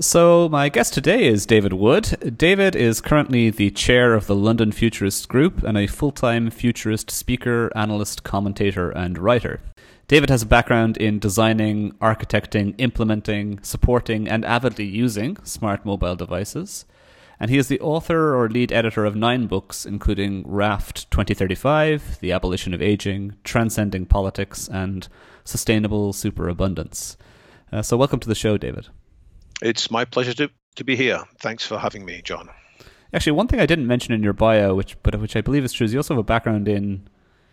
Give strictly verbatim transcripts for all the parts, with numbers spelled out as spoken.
So, my guest today is David Wood. David is currently the chair of the London Futurists Group and a full-time futurist speaker, analyst, commentator, and writer. David has a background in designing, architecting, implementing, supporting, and avidly using smart mobile devices. And he is the author or lead editor of nine books, including Raft twenty thirty-five, The Abolition of Aging, Transcending Politics, and Sustainable Superabundance. Uh, so welcome to the show, David. It's my pleasure to, to be here. Thanks for having me, John. Actually, one thing I didn't mention in your bio, which but which I believe is true, is you also have a background in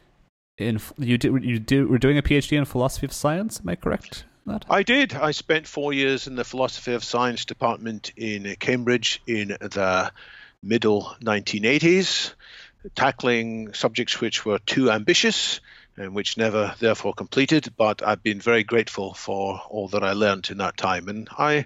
in you do you do were doing a PhD in philosophy of science. Am I correct? That? I did. I spent four years in the philosophy of science department in Cambridge in the middle nineteen eighties, tackling subjects which were too ambitious and which never therefore completed, but I've been very grateful for all that I learned in that time. And I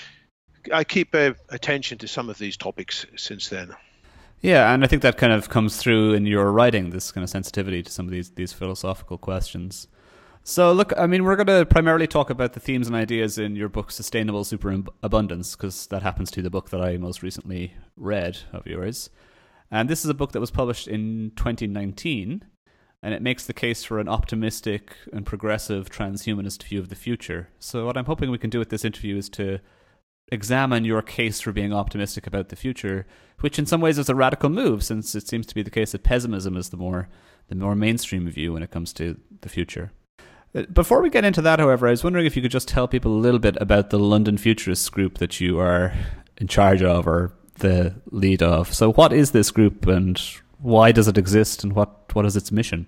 I keep uh, attention to some of these topics since then. Yeah, and I think that kind of comes through in your writing, this kind of sensitivity to some of these, these philosophical questions. So look, I mean, we're going to primarily talk about the themes and ideas in your book, Sustainable Superabundance, because that happens to be the book that I most recently read of yours. And this is a book that was published in twenty nineteen. And it makes the case for an optimistic and progressive transhumanist view of the future. So what I'm hoping we can do with this interview is to examine your case for being optimistic about the future, which in some ways is a radical move, since it seems to be the case that pessimism is the more the more mainstream view when it comes to the future. Before we get into that, however, I was wondering if you could just tell people a little bit about the London Futurists Group that you are in charge of or the lead of. So what is this group and why does it exist and what, what is its mission?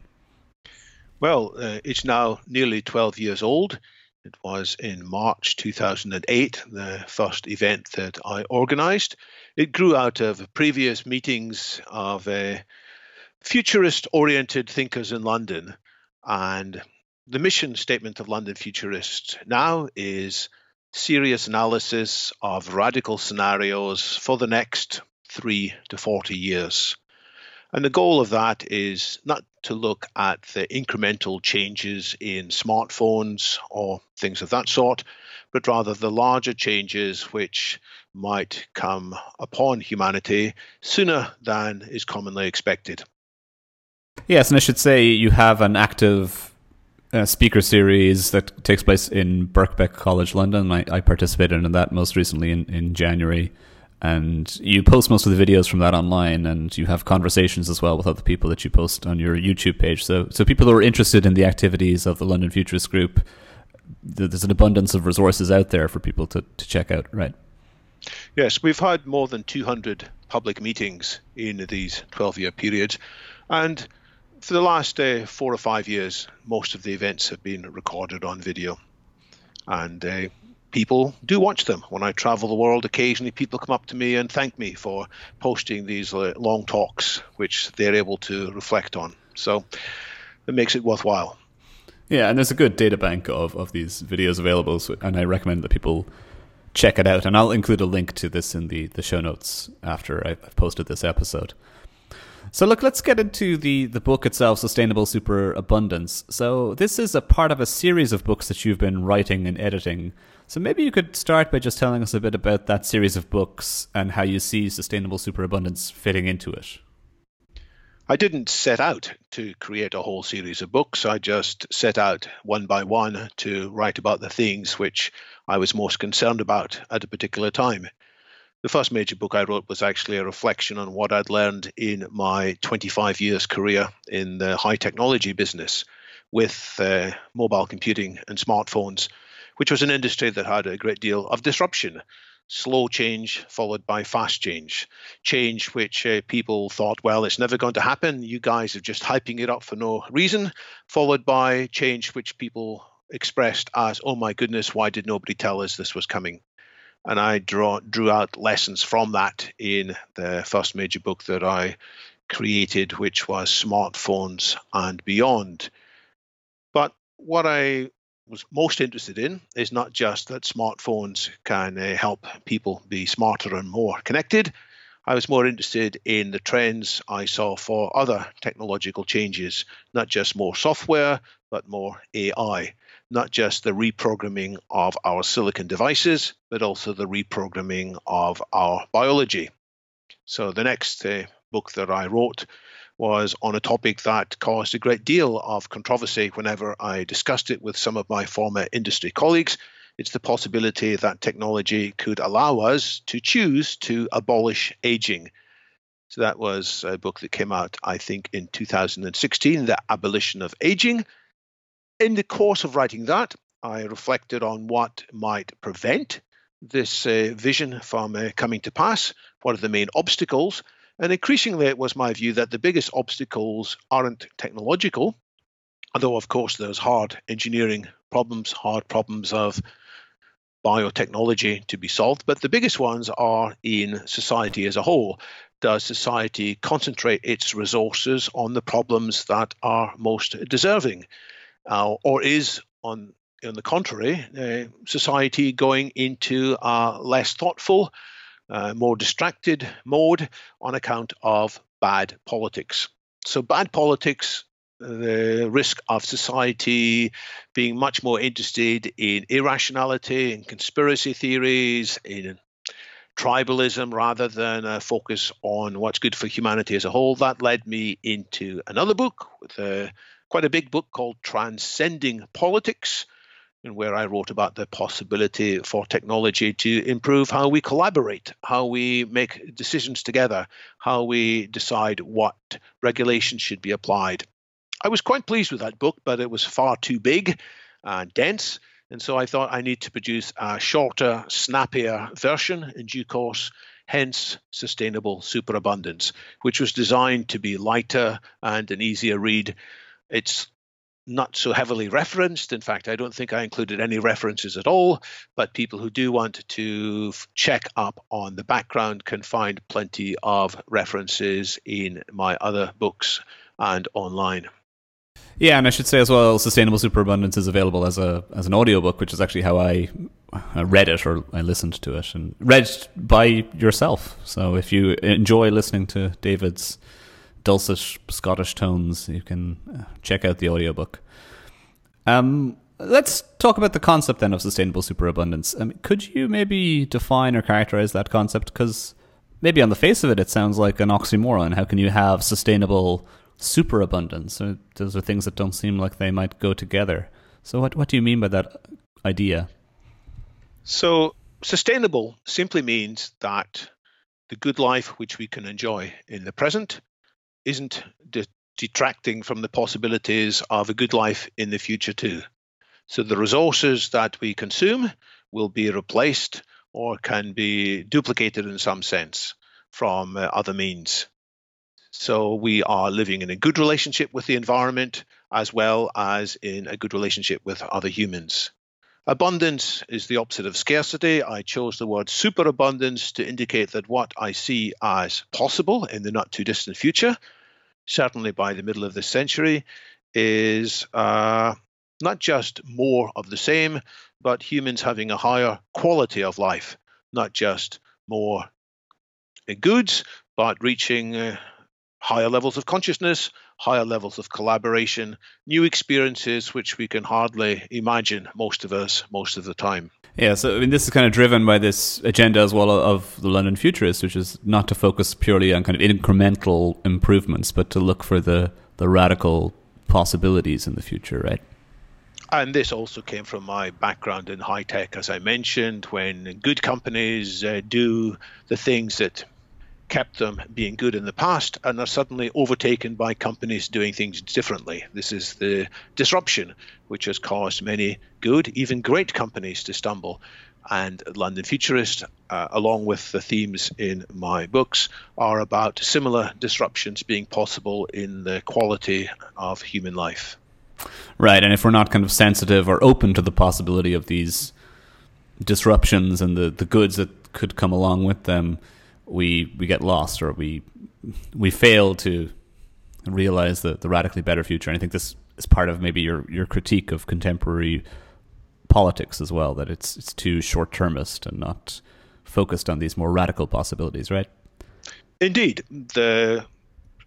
Well, uh, it's now nearly twelve years old. It was in March two thousand eight, the first event that I organized. It grew out of previous meetings of uh, futurist-oriented thinkers in London. And the mission statement of London Futurists now is serious analysis of radical scenarios for the next three to forty years. And the goal of that is not to look at the incremental changes in smartphones or things of that sort, but rather the larger changes which might come upon humanity sooner than is commonly expected. Yes, and I should say you have an active uh, speaker series that takes place in Birkbeck College, London. I, I participated in that most recently in, in January. And you post most of the videos from that online, and you have conversations as well with other people that you post on your YouTube page. So so people who are interested in the activities of the London Futurist Group, there's an abundance of resources out there for people to, to check out, right? Yes, we've had more than two hundred public meetings in these twelve-year periods. And for the last uh, four or five years, most of the events have been recorded on video. And uh, people do watch them. When I travel the world, occasionally people come up to me and thank me for posting these uh, long talks, which they're able to reflect on. So it makes it worthwhile. Yeah, and there's a good data bank of, of these videos available, so, and I recommend that people check it out. And I'll include a link to this in the, the show notes after I've posted this episode. So look, let's get into the, the book itself, Sustainable Superabundance. So this is a part of a series of books that you've been writing and editing. So maybe you could start by just telling us a bit about that series of books and how you see Sustainable Superabundance fitting into it. I didn't set out to create a whole series of books. I just set out one by one to write about the things which I was most concerned about at a particular time. The first major book I wrote was actually a reflection on what I'd learned in my twenty-five years career in the high technology business with uh, mobile computing and smartphones, which was an industry that had a great deal of disruption. Slow change followed by fast change. Change which uh, people thought, well, it's never going to happen. You guys are just hyping it up for no reason. Followed by change which people expressed as, oh my goodness, why did nobody tell us this was coming? And I draw, drew out lessons from that in the first major book that I created, which was Smartphones and Beyond. But what I was most interested in is not just that smartphones can uh, help people be smarter and more connected. I was more interested in the trends I saw for other technological changes, not just more software, but more A I. not just the reprogramming of our silicon devices, but also the reprogramming of our biology. So the next uh, book that I wrote was on a topic that caused a great deal of controversy whenever I discussed it with some of my former industry colleagues. It's the possibility that technology could allow us to choose to abolish aging. So that was a book that came out, I think, in two thousand sixteen, The Abolition of Aging. In the course of writing that, I reflected on what might prevent this uh, vision from uh, coming to pass. What are the main obstacles? And increasingly, it was my view that the biggest obstacles aren't technological, although, of course, there's hard engineering problems, hard problems of biotechnology to be solved. But the biggest ones are in society as a whole. Does society concentrate its resources on the problems that are most deserving? Uh, or is, on, on the contrary, uh, society going into a less thoughtful, Uh, more distracted mode on account of bad politics? So bad politics, the risk of society being much more interested in irrationality, in conspiracy theories, in tribalism, rather than a focus on what's good for humanity as a whole. That led me into another book, with a, quite a big book called Transcending Politics, and where I wrote about the possibility for technology to improve how we collaborate, how we make decisions together, how we decide what regulations should be applied. I was quite pleased with that book, but it was far too big and dense, and so I thought I need to produce a shorter, snappier version in due course, hence Sustainable Superabundance, which was designed to be lighter and an easier read. It's not so heavily referenced. In fact, I don't think I included any references at all, but people who do want to check up on the background can find plenty of references in my other books and online. Yeah, and I should say as well, Sustainable Superabundance is available as a as an audiobook, which is actually how I read it, or I listened to it, and read by yourself. So if you enjoy listening to David's dulcet Scottish tones, you can check out the audiobook. Um, let's talk about the concept then of sustainable superabundance. I mean, could you maybe define or characterize that concept? Because maybe on the face of it, it sounds like an oxymoron. How can you have sustainable superabundance? Those are things that don't seem like they might go together. So what, what do you mean by that idea? So sustainable simply means that the good life which we can enjoy in the present isn't de- detracting from the possibilities of a good life in the future too. So the resources that we consume will be replaced or can be duplicated in some sense from uh, other means. So we are living in a good relationship with the environment as well as in a good relationship with other humans. Abundance is the opposite of scarcity. I chose the word superabundance to indicate that what I see as possible in the not too distant future, certainly by the middle of this century, is uh, not just more of the same, but humans having a higher quality of life, not just more goods, but reaching uh, higher levels of consciousness, higher levels of collaboration, new experiences which we can hardly imagine, most of us, most of the time. Yeah, so I mean, this is kind of driven by this agenda as well of the London Futurists, which is not to focus purely on kind of incremental improvements, but to look for the, the radical possibilities in the future, right? And this also came from my background in high tech, as I mentioned, when good companies uh, do the things that kept them being good in the past and are suddenly overtaken by companies doing things differently. This is the disruption which has caused many good, even great companies to stumble. And London Futurist, uh, along with the themes in my books, are about similar disruptions being possible in the quality of human life. Right, and if we're not kind of sensitive or open to the possibility of these disruptions and the, the goods that could come along with them, we we get lost, or we we fail to realize the, the radically better future. And I think this is part of maybe your, your critique of contemporary politics as well, that it's it's too short-termist and not focused on these more radical possibilities, right? Indeed. The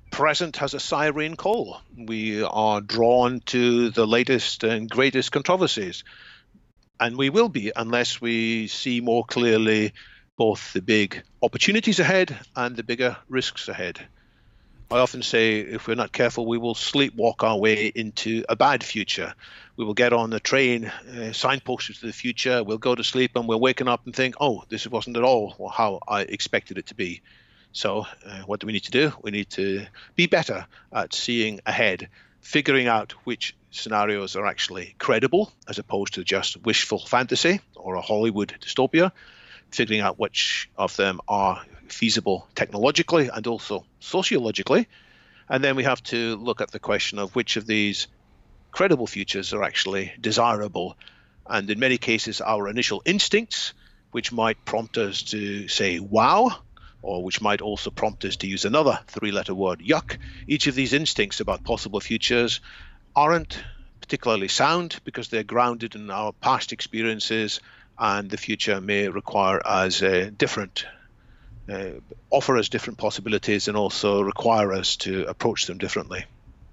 present has a siren call. We are drawn to the latest and greatest controversies. And we will be unless we see more clearly both the big opportunities ahead and the bigger risks ahead. I often say if we're not careful, we will sleepwalk our way into a bad future. We will get on the train, uh, signposted to the future, we'll go to sleep and we're waking up and think, oh, this wasn't at all how I expected it to be. So uh, what do we need to do? We need to be better at seeing ahead, figuring out which scenarios are actually credible as opposed to just wishful fantasy or a Hollywood dystopia, figuring out which of them are feasible technologically and also sociologically. And then we have to look at the question of which of these credible futures are actually desirable. And in many cases, our initial instincts, which might prompt us to say, wow, or which might also prompt us to use another three-letter word, yuck. Each of these instincts about possible futures aren't particularly sound because they're grounded in our past experiences, and the future may require us uh, different, uh, offer us different possibilities and also require us to approach them differently.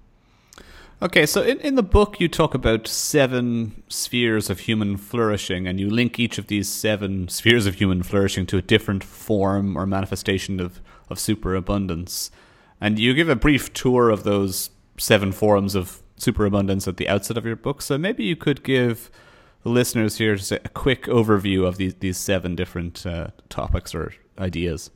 Okay, so in, in the book you talk about seven spheres of human flourishing, and you link each of these seven spheres of human flourishing to a different form or manifestation of, of superabundance. And you give a brief tour of those seven forms of superabundance at the outset of your book, so maybe you could give the listeners here just a quick overview of these, these seven different uh, topics or ideas.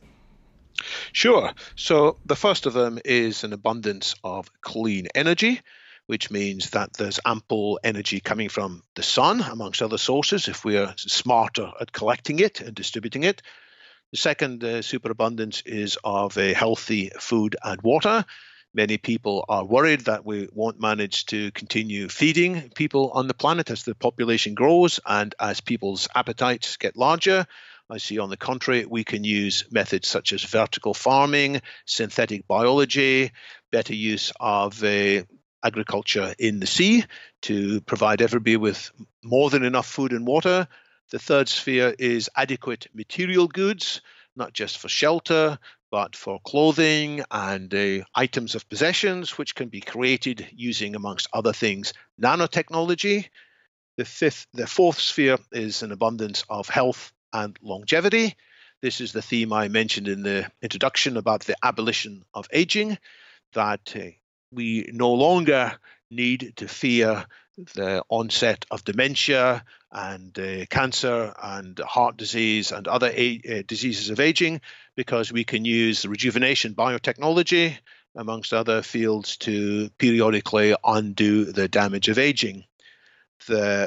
Sure. So the first of them is an abundance of clean energy, which means that there's ample energy coming from the sun, amongst other sources, if we are smarter at collecting it and distributing it. The second uh, superabundance is of a healthy food and water. Many people are worried that we won't manage to continue feeding people on the planet as the population grows and as people's appetites get larger. I see, on the contrary, we can use methods such as vertical farming, synthetic biology, better use of uh, agriculture in the sea to provide everybody with more than enough food and water. The third sphere is adequate material goods, not just for shelter, but for clothing and uh, items of possessions, which can be created using, amongst other things, nanotechnology. The fifth, the fourth sphere is an abundance of health and longevity. This is the theme I mentioned in the introduction about the abolition of aging, that uh, we no longer need to fear the onset of dementia and uh, cancer and heart disease and other a- uh, diseases of aging, because we can use rejuvenation biotechnology, amongst other fields, to periodically undo the damage of aging. The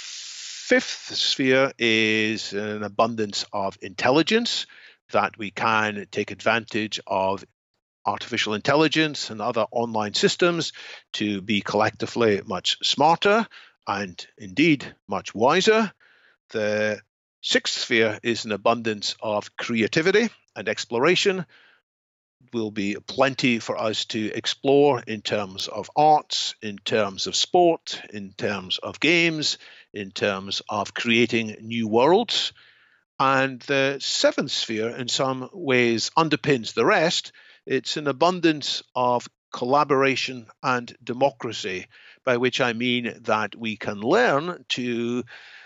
fifth sphere is an abundance of intelligence, that we can take advantage of artificial intelligence and other online systems to be collectively much smarter and indeed much wiser. The sixth sphere is an abundance of creativity and exploration. Will be plenty for us to explore in terms of arts, in terms of sport, in terms of games, in terms of creating new worlds. And the seventh sphere, in some ways, underpins the rest. It's an abundance of collaboration and democracy, by which I mean that we can learn to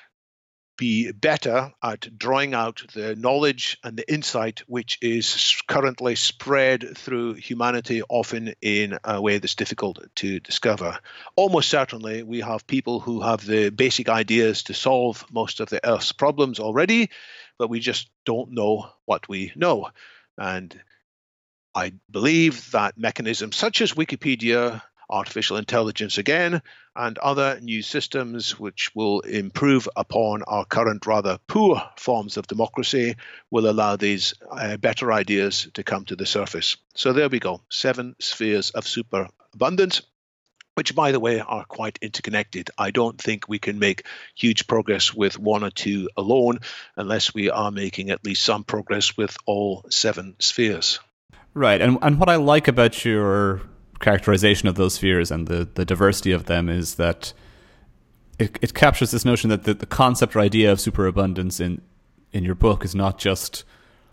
be better at drawing out the knowledge and the insight which is currently spread through humanity, often in a way that's difficult to discover. Almost certainly, we have people who have the basic ideas to solve most of the Earth's problems already, but we just don't know what we know. And I believe that mechanisms such as Wikipedia, artificial intelligence again, and other new systems which will improve upon our current rather poor forms of democracy will allow these uh, better ideas to come to the surface. So there we go, seven spheres of superabundance, which, by the way, are quite interconnected. I don't think we can make huge progress with one or two alone unless we are making at least some progress with all seven spheres. Right, and and what I like about your characterization of those spheres and the, the diversity of them is that it, it captures this notion that the, the concept or idea of superabundance in, in your book is not just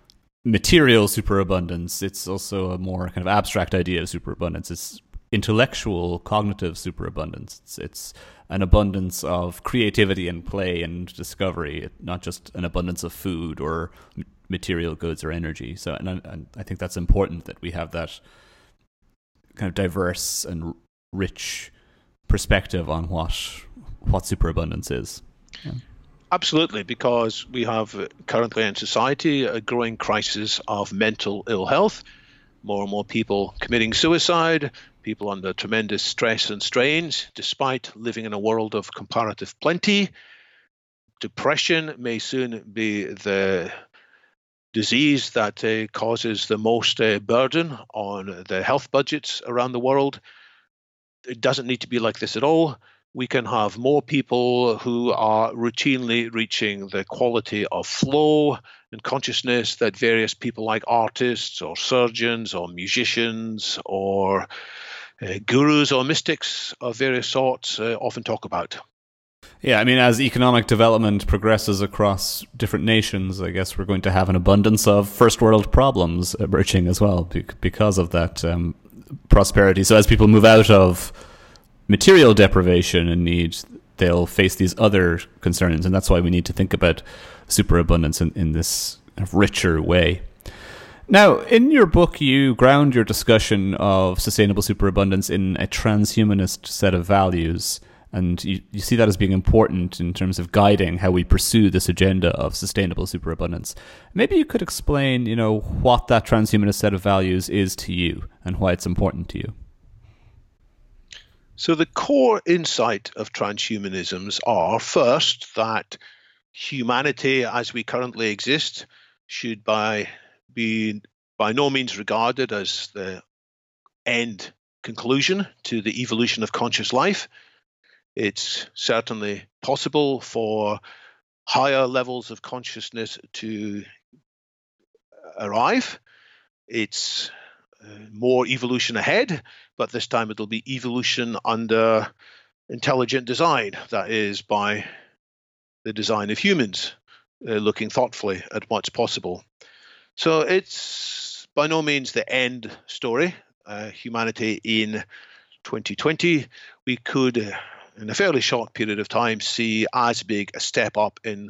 material superabundance. It's also a more kind of abstract idea of superabundance. It's intellectual, cognitive superabundance. It's, it's an abundance of creativity and play and discovery, not just an abundance of food or material goods or energy. So, and I, and I think that's important that we have that kind of diverse and rich perspective on what what superabundance is. Yeah. Absolutely, because we have currently in society a growing crisis of mental ill health. More and more people committing suicide, people under tremendous stress and strains, despite living in a world of comparative plenty. Depression may soon be the disease that uh, causes the most uh, burden on the health budgets around the world. It doesn't need to be like this at all. We can have more people who are routinely reaching the quality of flow and consciousness that various people like artists or surgeons or musicians or uh, gurus or mystics of various sorts uh, often talk about. Yeah, I mean, as economic development progresses across different nations, I guess we're going to have an abundance of first world problems emerging as well because of that um, prosperity. So as people move out of material deprivation and need, they'll face these other concerns, and that's why we need to think about superabundance in, in this kind of richer way. Now, in your book, you ground your discussion of sustainable superabundance in a transhumanist set of values, and you, you see that as being important in terms of guiding how we pursue this agenda of sustainable superabundance. Maybe you could explain, you know, what that transhumanist set of values is to you and why it's important to you. So the core insight of transhumanisms are, first, that humanity as we currently exist should by, be by no means regarded as the end conclusion to the evolution of conscious life. It's certainly possible for higher levels of consciousness to arrive. It's Uh, more evolution ahead, but this time it'll be evolution under intelligent design, that is, by the design of humans, uh, looking thoughtfully at what's possible. So it's by no means the end story. Uh, humanity in twenty twenty, we could, uh, in a fairly short period of time, see as big a step up in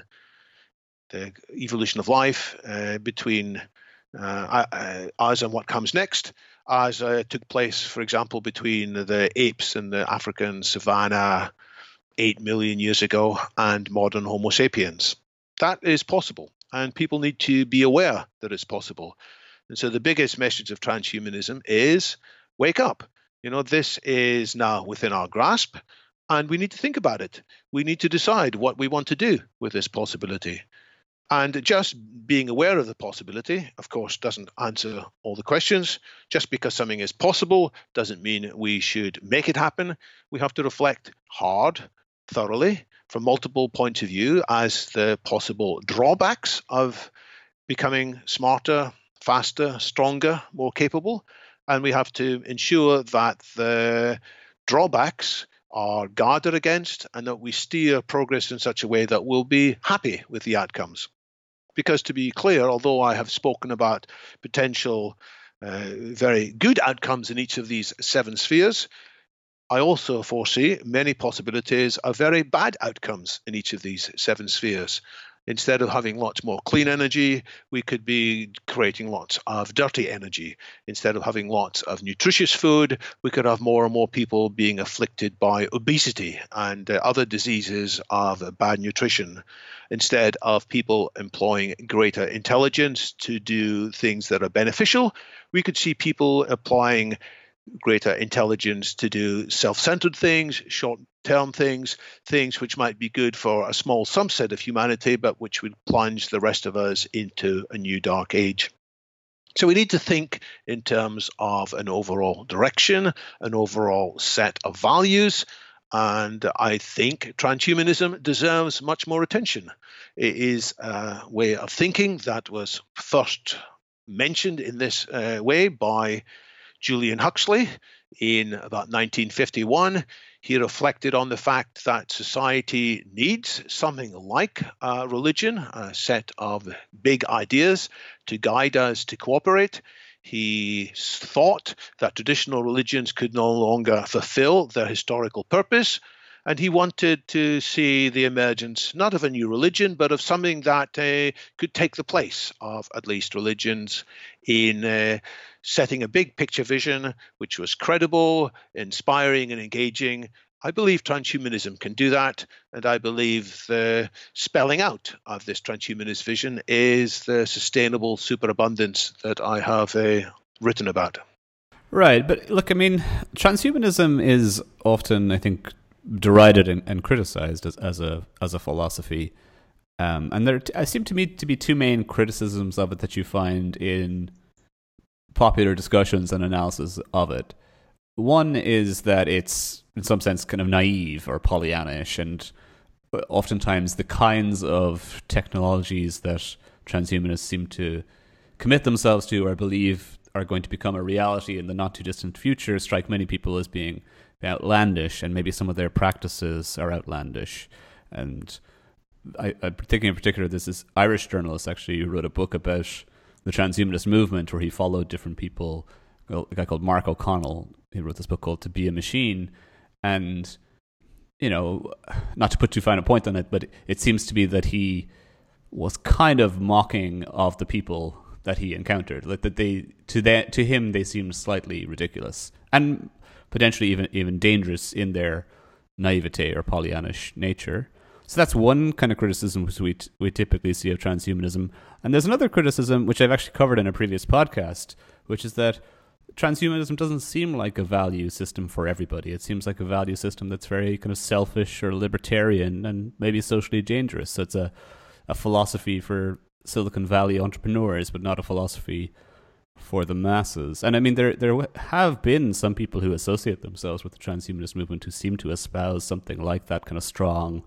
the evolution of life uh, between Uh, uh, as and what comes next, as uh, took place, for example, between the apes in the African savanna eight million years ago and modern Homo sapiens. That is possible, and people need to be aware that it's possible. And so the biggest message of transhumanism is wake up. You know, this is now within our grasp, and we need to think about it. We need to decide what we want to do with this possibility. And just being aware of the possibility, of course, doesn't answer all the questions. Just because something is possible doesn't mean we should make it happen. We have to reflect hard, thoroughly, from multiple points of view as the possible drawbacks of becoming smarter, faster, stronger, more capable. And we have to ensure that the drawbacks are guarded against and that we steer progress in such a way that we'll be happy with the outcomes. Because to be clear, although I have spoken about potential uh, very good outcomes in each of these seven spheres, I also foresee many possibilities of very bad outcomes in each of these seven spheres. Instead of having lots more clean energy, we could be creating lots of dirty energy. Instead of having lots of nutritious food, we could have more and more people being afflicted by obesity and uh, other diseases of bad nutrition. Instead of people employing greater intelligence to do things that are beneficial, we could see people applying greater intelligence to do self-centered things, short-term things, things which might be good for a small subset of humanity, but which would plunge the rest of us into a new dark age. So we need to think in terms of an overall direction, an overall set of values, and I think transhumanism deserves much more attention. It is a way of thinking that was first mentioned in this uh, way by Julian Huxley in about nineteen fifty-one. He reflected on the fact that society needs something like a religion, a set of big ideas to guide us to cooperate. He thought that traditional religions could no longer fulfill their historical purpose, and he wanted to see the emergence not of a new religion, but of something that uh, could take the place of at least religions in uh, setting a big picture vision which was credible, inspiring, and engaging. I believe transhumanism can do that, and I believe the spelling out of this transhumanist vision is the sustainable superabundance that I have uh, written about. Right, but look, I mean, transhumanism is often, I think, derided and, and criticized as, as a as a philosophy, um, and there t- seem to me to be two main criticisms of it that you find in popular discussions and analysis of it. One is that it's in some sense kind of naive or Pollyannish, and oftentimes the kinds of technologies that transhumanists seem to commit themselves to or believe are going to become a reality in the not too distant future strike many people as being outlandish, and maybe some of their practices are outlandish. And I, I'm thinking in particular, this is Irish journalist actually who wrote a book about the transhumanist movement where he followed different people. A guy called Mark O'Connell, he wrote this book called To Be a Machine. And, you know, not to put too fine a point on it, but it seems to be that he was kind of mocking of the people that he encountered. Like that they to that to him they seemed slightly ridiculous and potentially even even dangerous in their naivete or Pollyannish nature. So that's one kind of criticism which we t- we typically see of transhumanism. And there's another criticism which I've actually covered in a previous podcast, which is that transhumanism doesn't seem like a value system for everybody. It seems like a value system that's very kind of selfish or libertarian and maybe socially dangerous. So it's a, a philosophy for Silicon Valley entrepreneurs, but not a philosophy for the masses. And I mean, there there have been some people who associate themselves with the transhumanist movement who seem to espouse something like that kind of strong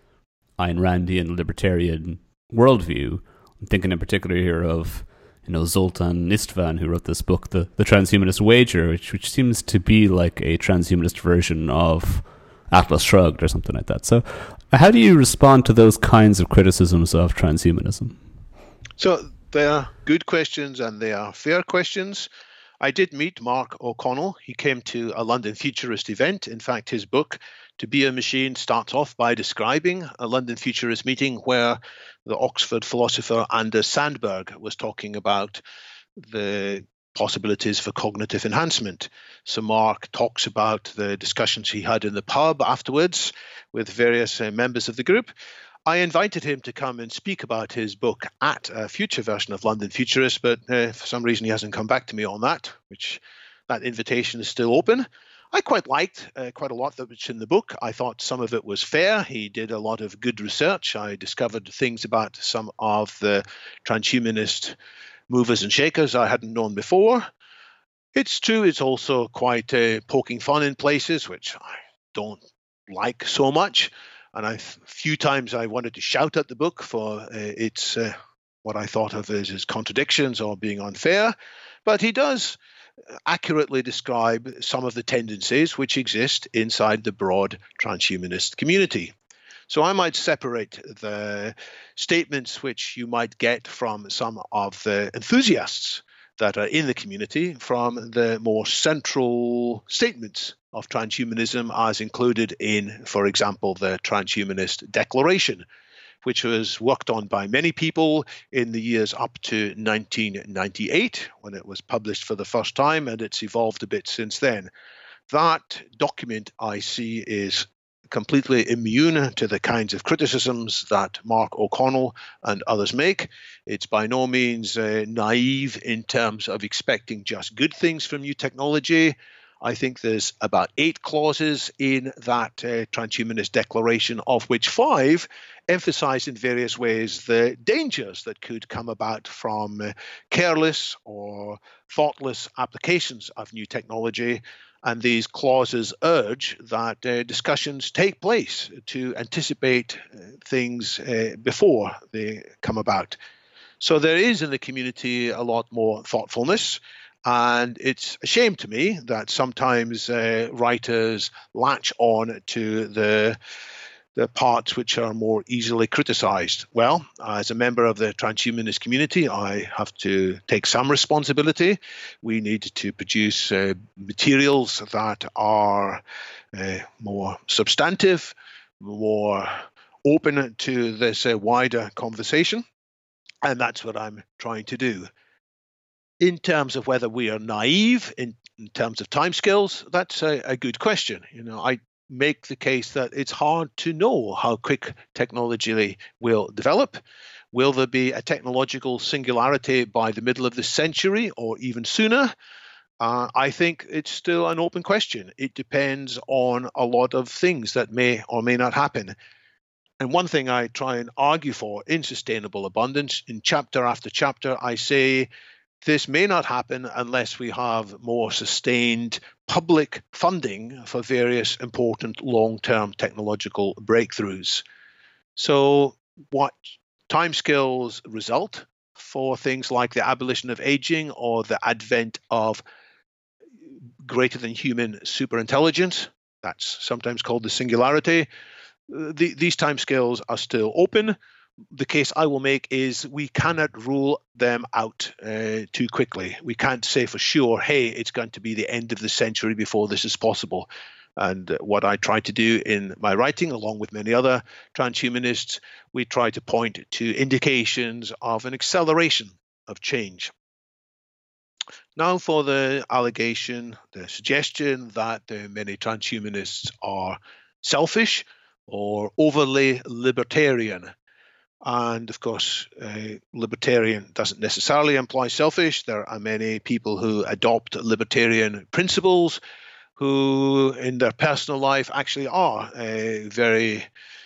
Ayn Randian libertarian worldview. I'm thinking in particular here of, you know, Zoltan Istvan, who wrote this book, The, the Transhumanist Wager, which, which seems to be like a transhumanist version of Atlas Shrugged or something like that. So how do you respond to those kinds of criticisms of transhumanism? So they are good questions and they are fair questions. I did meet Mark O'Connell. He came to a London Futurist event. In fact, his book, To Be a Machine, starts off by describing a London Futurist meeting where the Oxford philosopher Anders Sandberg was talking about the possibilities for cognitive enhancement. So Mark talks about the discussions he had in the pub afterwards with various uh, members of the group. I invited him to come and speak about his book at a future version of London Futurist, but uh, for some reason he hasn't come back to me on that, which that invitation is still open. I quite liked uh, quite a lot that was in the book. I thought some of it was fair. He did a lot of good research. I discovered things about some of the transhumanist movers and shakers I hadn't known before. It's true, it's also quite uh, poking fun in places, which I don't like so much. And a few times I wanted to shout at the book for uh, its uh, what I thought of as its contradictions or being unfair. But he does accurately describe some of the tendencies which exist inside the broad transhumanist community. So I might separate the statements which you might get from some of the enthusiasts that are in the community from the more central statements of transhumanism as included in, for example, the Transhumanist Declaration, which was worked on by many people in the years up to nineteen ninety-eight, when it was published for the first time, and it's evolved a bit since then. That document, I see, is completely immune to the kinds of criticisms that Mark O'Connell and others make. It's by no means uh, naive in terms of expecting just good things from new technology. I think there's about eight clauses in that uh, Transhumanist Declaration, of which five emphasize in various ways the dangers that could come about from uh, careless or thoughtless applications of new technology. And these clauses urge that uh, discussions take place to anticipate uh, things uh, before they come about. So there is in the community a lot more thoughtfulness. And it's a shame to me that sometimes uh, writers latch on to the the parts which are more easily criticized. Well, as a member of the transhumanist community, I have to take some responsibility. We need to produce uh, materials that are uh, more substantive, more open to this uh, wider conversation. And that's what I'm trying to do. In terms of whether we are naive in, in terms of timescales, that's a, a good question. You know, I make the case that it's hard to know how quick technology will develop. Will there be a technological singularity by the middle of this century or even sooner? Uh, I think it's still an open question. It depends on a lot of things that may or may not happen. And one thing I try and argue for in Sustainable Abundance, in chapter after chapter, I say this may not happen unless we have more sustained public funding for various important long-term technological breakthroughs. So what timescales result for things like the abolition of aging or the advent of greater than human superintelligence, that's sometimes called the singularity, the, these timescales are still open. The case I will make is we cannot rule them out uh, too quickly. We can't say for sure, hey, it's going to be the end of the century before this is possible. And uh, what I try to do in my writing, along with many other transhumanists, we try to point to indications of an acceleration of change. Now for the allegation, the suggestion that uh, many transhumanists are selfish or overly libertarian. And of course, uh, libertarian doesn't necessarily imply selfish. There are many people who adopt libertarian principles who in their personal life actually are uh, very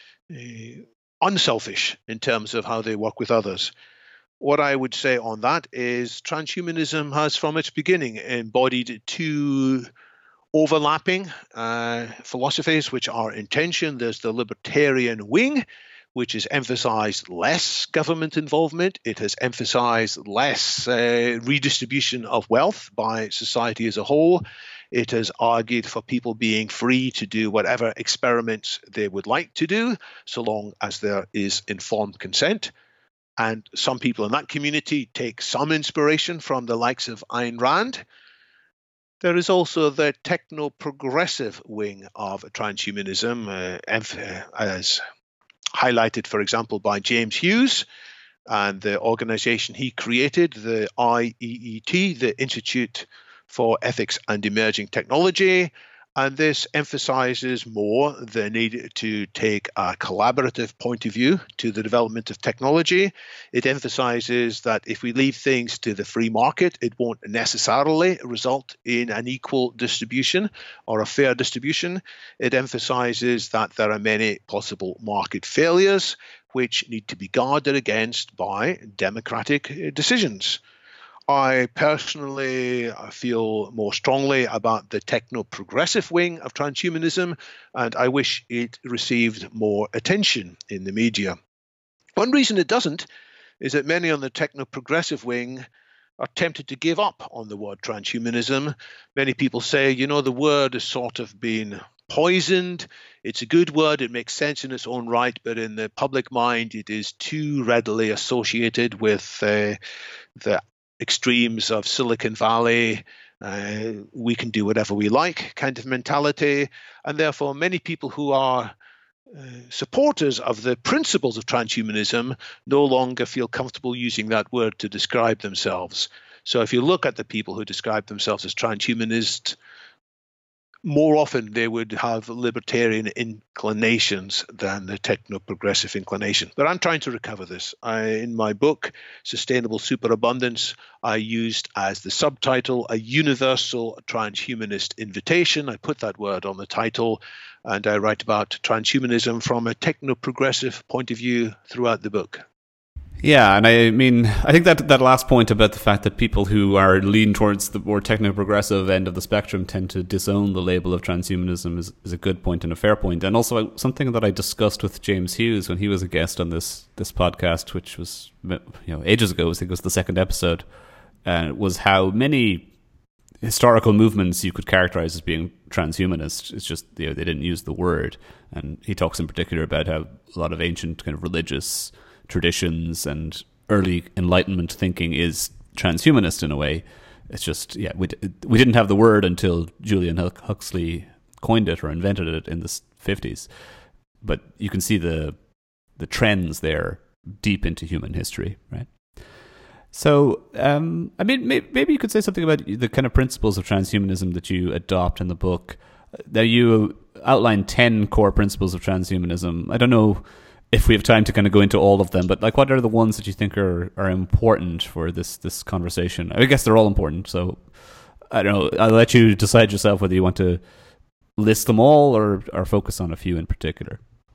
uh, unselfish in terms of how they work with others. What I would say on that is transhumanism has from its beginning embodied two overlapping uh, philosophies which are in tension. There's the libertarian wing, which has emphasized less government involvement. It has emphasized less uh, redistribution of wealth by society as a whole. It has argued for people being free to do whatever experiments they would like to do, so long as there is informed consent. And some people in that community take some inspiration from the likes of Ayn Rand. There is also the techno-progressive wing of transhumanism, uh, as highlighted, for example, by James Hughes and the organization he created, the I E E T, the Institute for Ethics and Emerging Technology. And this emphasizes more the need to take a collaborative point of view to the development of technology. It emphasizes that if we leave things to the free market, it won't necessarily result in an equal distribution or a fair distribution. It emphasizes that there are many possible market failures which need to be guarded against by democratic decisions. I personally feel more strongly about the techno-progressive wing of transhumanism, and I wish it received more attention in the media. One reason it doesn't is that many on the techno-progressive wing are tempted to give up on the word transhumanism. Many people say, you know, the word has sort of been poisoned. It's a good word, it makes sense in its own right, but in the public mind, it is too readily associated with uh, the extremes of Silicon Valley, uh, we can do whatever we like kind of mentality. And therefore, many people who are uh, supporters of the principles of transhumanism no longer feel comfortable using that word to describe themselves. So if you look at the people who describe themselves as transhumanists, more often they would have libertarian inclinations than the techno-progressive inclination. But I'm trying to recover this. I, in my book, Sustainable Superabundance, I used as the subtitle a universal transhumanist invitation. I put that word on the title, and I write about transhumanism from a techno-progressive point of view throughout the book. Yeah, and I mean, I think that that last point about the fact that people who are lean towards the more techno-progressive end of the spectrum tend to disown the label of transhumanism is, is a good point and a fair point. And also something that I discussed with James Hughes when he was a guest on this this podcast, which was, you know, ages ago. I think it was the second episode, uh, was how many historical movements you could characterize as being transhumanist. It's just, you know, they didn't use the word. And he talks in particular about how a lot of ancient kind of religious traditions and early Enlightenment thinking is transhumanist in a way. It's just, yeah, we we didn't have the word until Julian Huxley coined it or invented it in the fifties. But you can see the the trends there deep into human history, right? So, um, I mean, maybe, maybe you could say something about the kind of principles of transhumanism that you adopt in the book. Now, you outline ten core principles of transhumanism. I don't know if we have time to kind of go into all of them, but like, what are the ones that you think are, are important for this this conversation? I guess they're all important, so I don't know. I'll let you decide yourself whether you want to list them all or, or focus on a few in particular.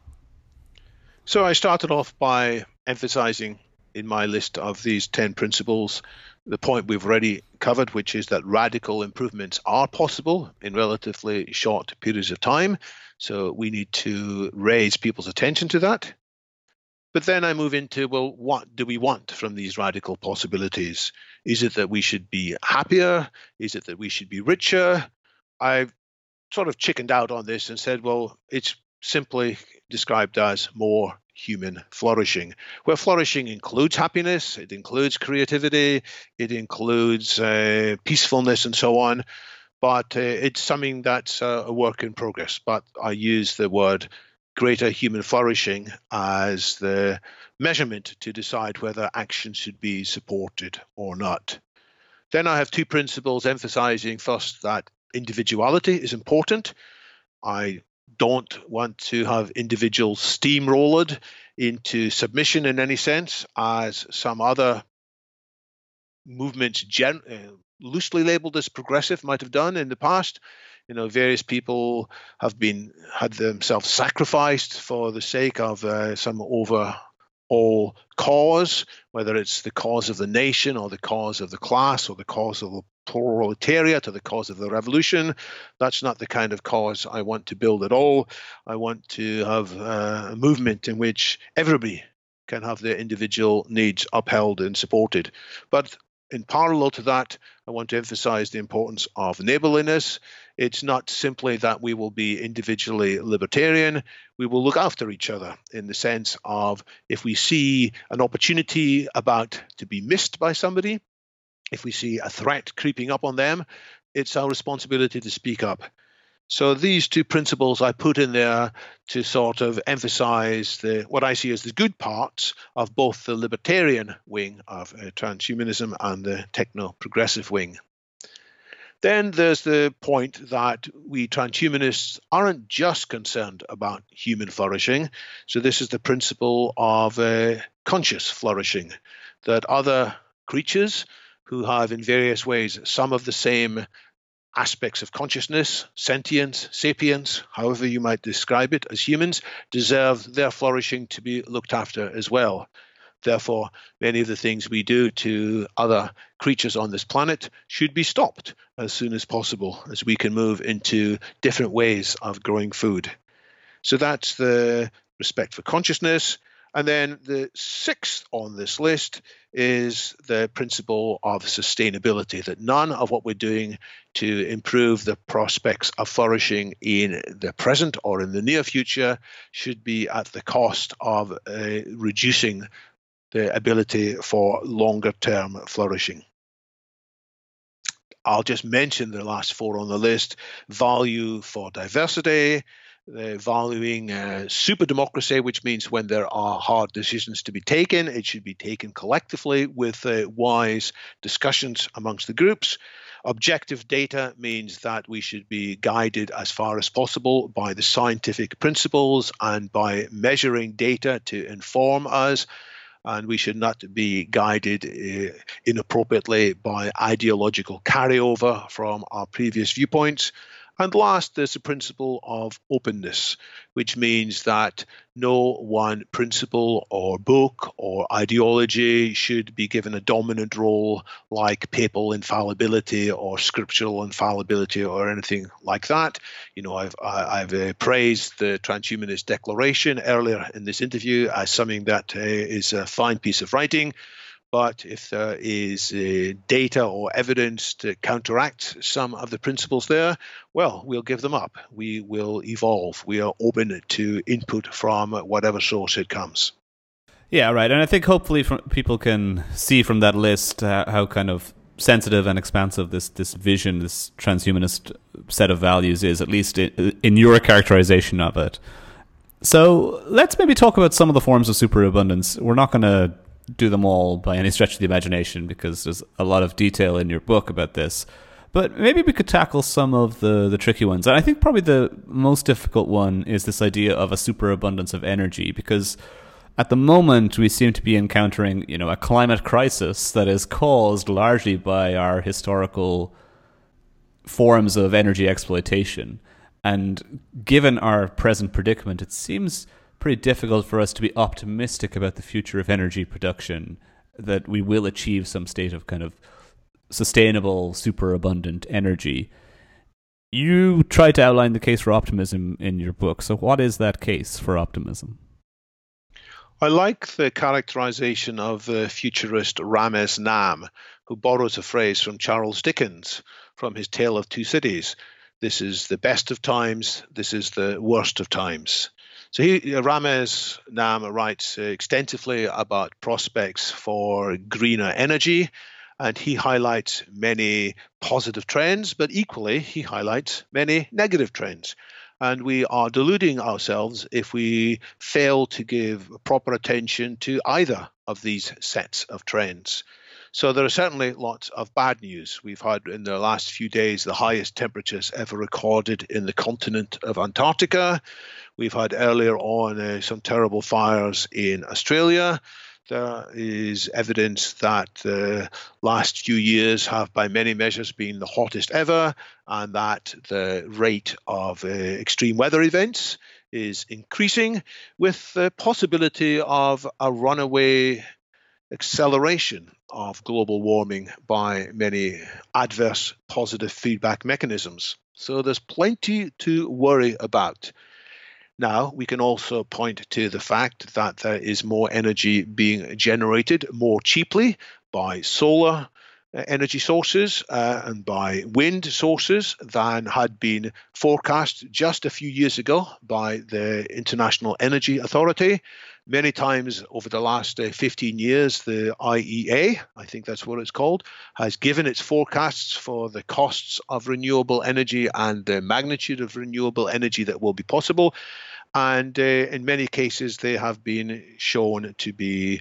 So I started off by emphasizing in my list of these ten principles the point we've already covered, which is that radical improvements are possible in relatively short periods of time. So we need to raise people's attention to that. But then I move into, well, what do we want from these radical possibilities? Is it that we should be happier? Is it that we should be richer? I've sort of chickened out on this and said, well, it's simply described as more human flourishing, where flourishing includes happiness, it includes creativity, it includes uh, peacefulness and so on. But uh, it's something that's uh, a work in progress. But I use the word greater human flourishing as the measurement to decide whether action should be supported or not. Then I have two principles emphasizing first that individuality is important. I don't want to have individuals steamrolled into submission in any sense, as some other movements gen- uh, loosely labeled as progressive might have done in the past. You know, various people have been had themselves sacrificed for the sake of uh, some overall cause, whether it's the cause of the nation or the cause of the class or the cause of the proletariat or the cause of the revolution. That's not the kind of cause I want to build at all. I want to have uh, a movement in which everybody can have their individual needs upheld and supported. But in parallel to that, I want to emphasize the importance of neighborliness. It's not simply that we will be individually libertarian. We will look after each other in the sense of if we see an opportunity about to be missed by somebody, if we see a threat creeping up on them, it's our responsibility to speak up. So these two principles I put in there to sort of emphasize the what I see as the good parts of both the libertarian wing of uh, transhumanism and the techno-progressive wing. Then there's the point that we transhumanists aren't just concerned about human flourishing. So this is the principle of uh, conscious flourishing, that other creatures who have in various ways some of the same aspects of consciousness, sentience, sapience, however you might describe it, as humans, deserve their flourishing to be looked after as well. Therefore, many of the things we do to other creatures on this planet should be stopped as soon as possible, as we can move into different ways of growing food. So that's the respect for consciousness. And then the sixth on this list is the principle of sustainability, that none of what we're doing to improve the prospects of flourishing in the present or in the near future should be at the cost of uh, reducing the ability for longer-term flourishing. I'll just mention the last four on the list: value for diversity, Uh, valuing uh, super democracy, which means when there are hard decisions to be taken, it should be taken collectively with uh, wise discussions amongst the groups. Objective data means that we should be guided as far as possible by the scientific principles and by measuring data to inform us. And we should not be guided uh, inappropriately by ideological carryover from our previous viewpoints. And last, there's the principle of openness, which means that no one principle or book or ideology should be given a dominant role like papal infallibility or scriptural infallibility or anything like that. You know, I've, I've uh, praised the Transhumanist Declaration earlier in this interview as something that uh, is a fine piece of writing. But if there is uh, data or evidence to counteract some of the principles there, well, we'll give them up. We will evolve. We are open to input from whatever source it comes. Yeah, right. And I think hopefully from, people can see from that list uh, how kind of sensitive and expansive this, this vision, this transhumanist set of values is, at least in, in your characterization of it. So let's maybe talk about some of the forms of superabundance. We're not going to do them all by any stretch of the imagination because there's a lot of detail in your book about this. But maybe we could tackle some of the, the tricky ones. And I think probably the most difficult one is this idea of a superabundance of energy, because at the moment we seem to be encountering, you know, a climate crisis that is caused largely by our historical forms of energy exploitation. And given our present predicament, it seems pretty difficult for us to be optimistic about the future of energy production, that we will achieve some state of kind of sustainable, superabundant energy. You try to outline the case for optimism in your book. So what is that case for optimism? I like the characterization of the futurist Ramez Nam, who borrows a phrase from Charles Dickens from his Tale of Two Cities. This is the best of times, this is the worst of times. So he, Ramez Nam writes extensively about prospects for greener energy, and he highlights many positive trends, but equally he highlights many negative trends. And we are deluding ourselves if we fail to give proper attention to either of these sets of trends. So there are certainly lots of bad news. We've had in the last few days the highest temperatures ever recorded in the continent of Antarctica. We've had earlier on uh, some terrible fires in Australia. There is evidence that the last few years have by many measures been the hottest ever, and that the rate of uh, extreme weather events is increasing, with the possibility of a runaway acceleration of global warming by many adverse positive feedback mechanisms. So there's plenty to worry about. Now, we can also point to the fact that there is more energy being generated more cheaply by solar energy sources uh, and by wind sources than had been forecast just a few years ago by the International Energy Authority. Many times over the last uh, fifteen years, the I E A, I think that's what it's called, has given its forecasts for the costs of renewable energy and the magnitude of renewable energy that will be possible. And uh, in many cases, they have been shown to be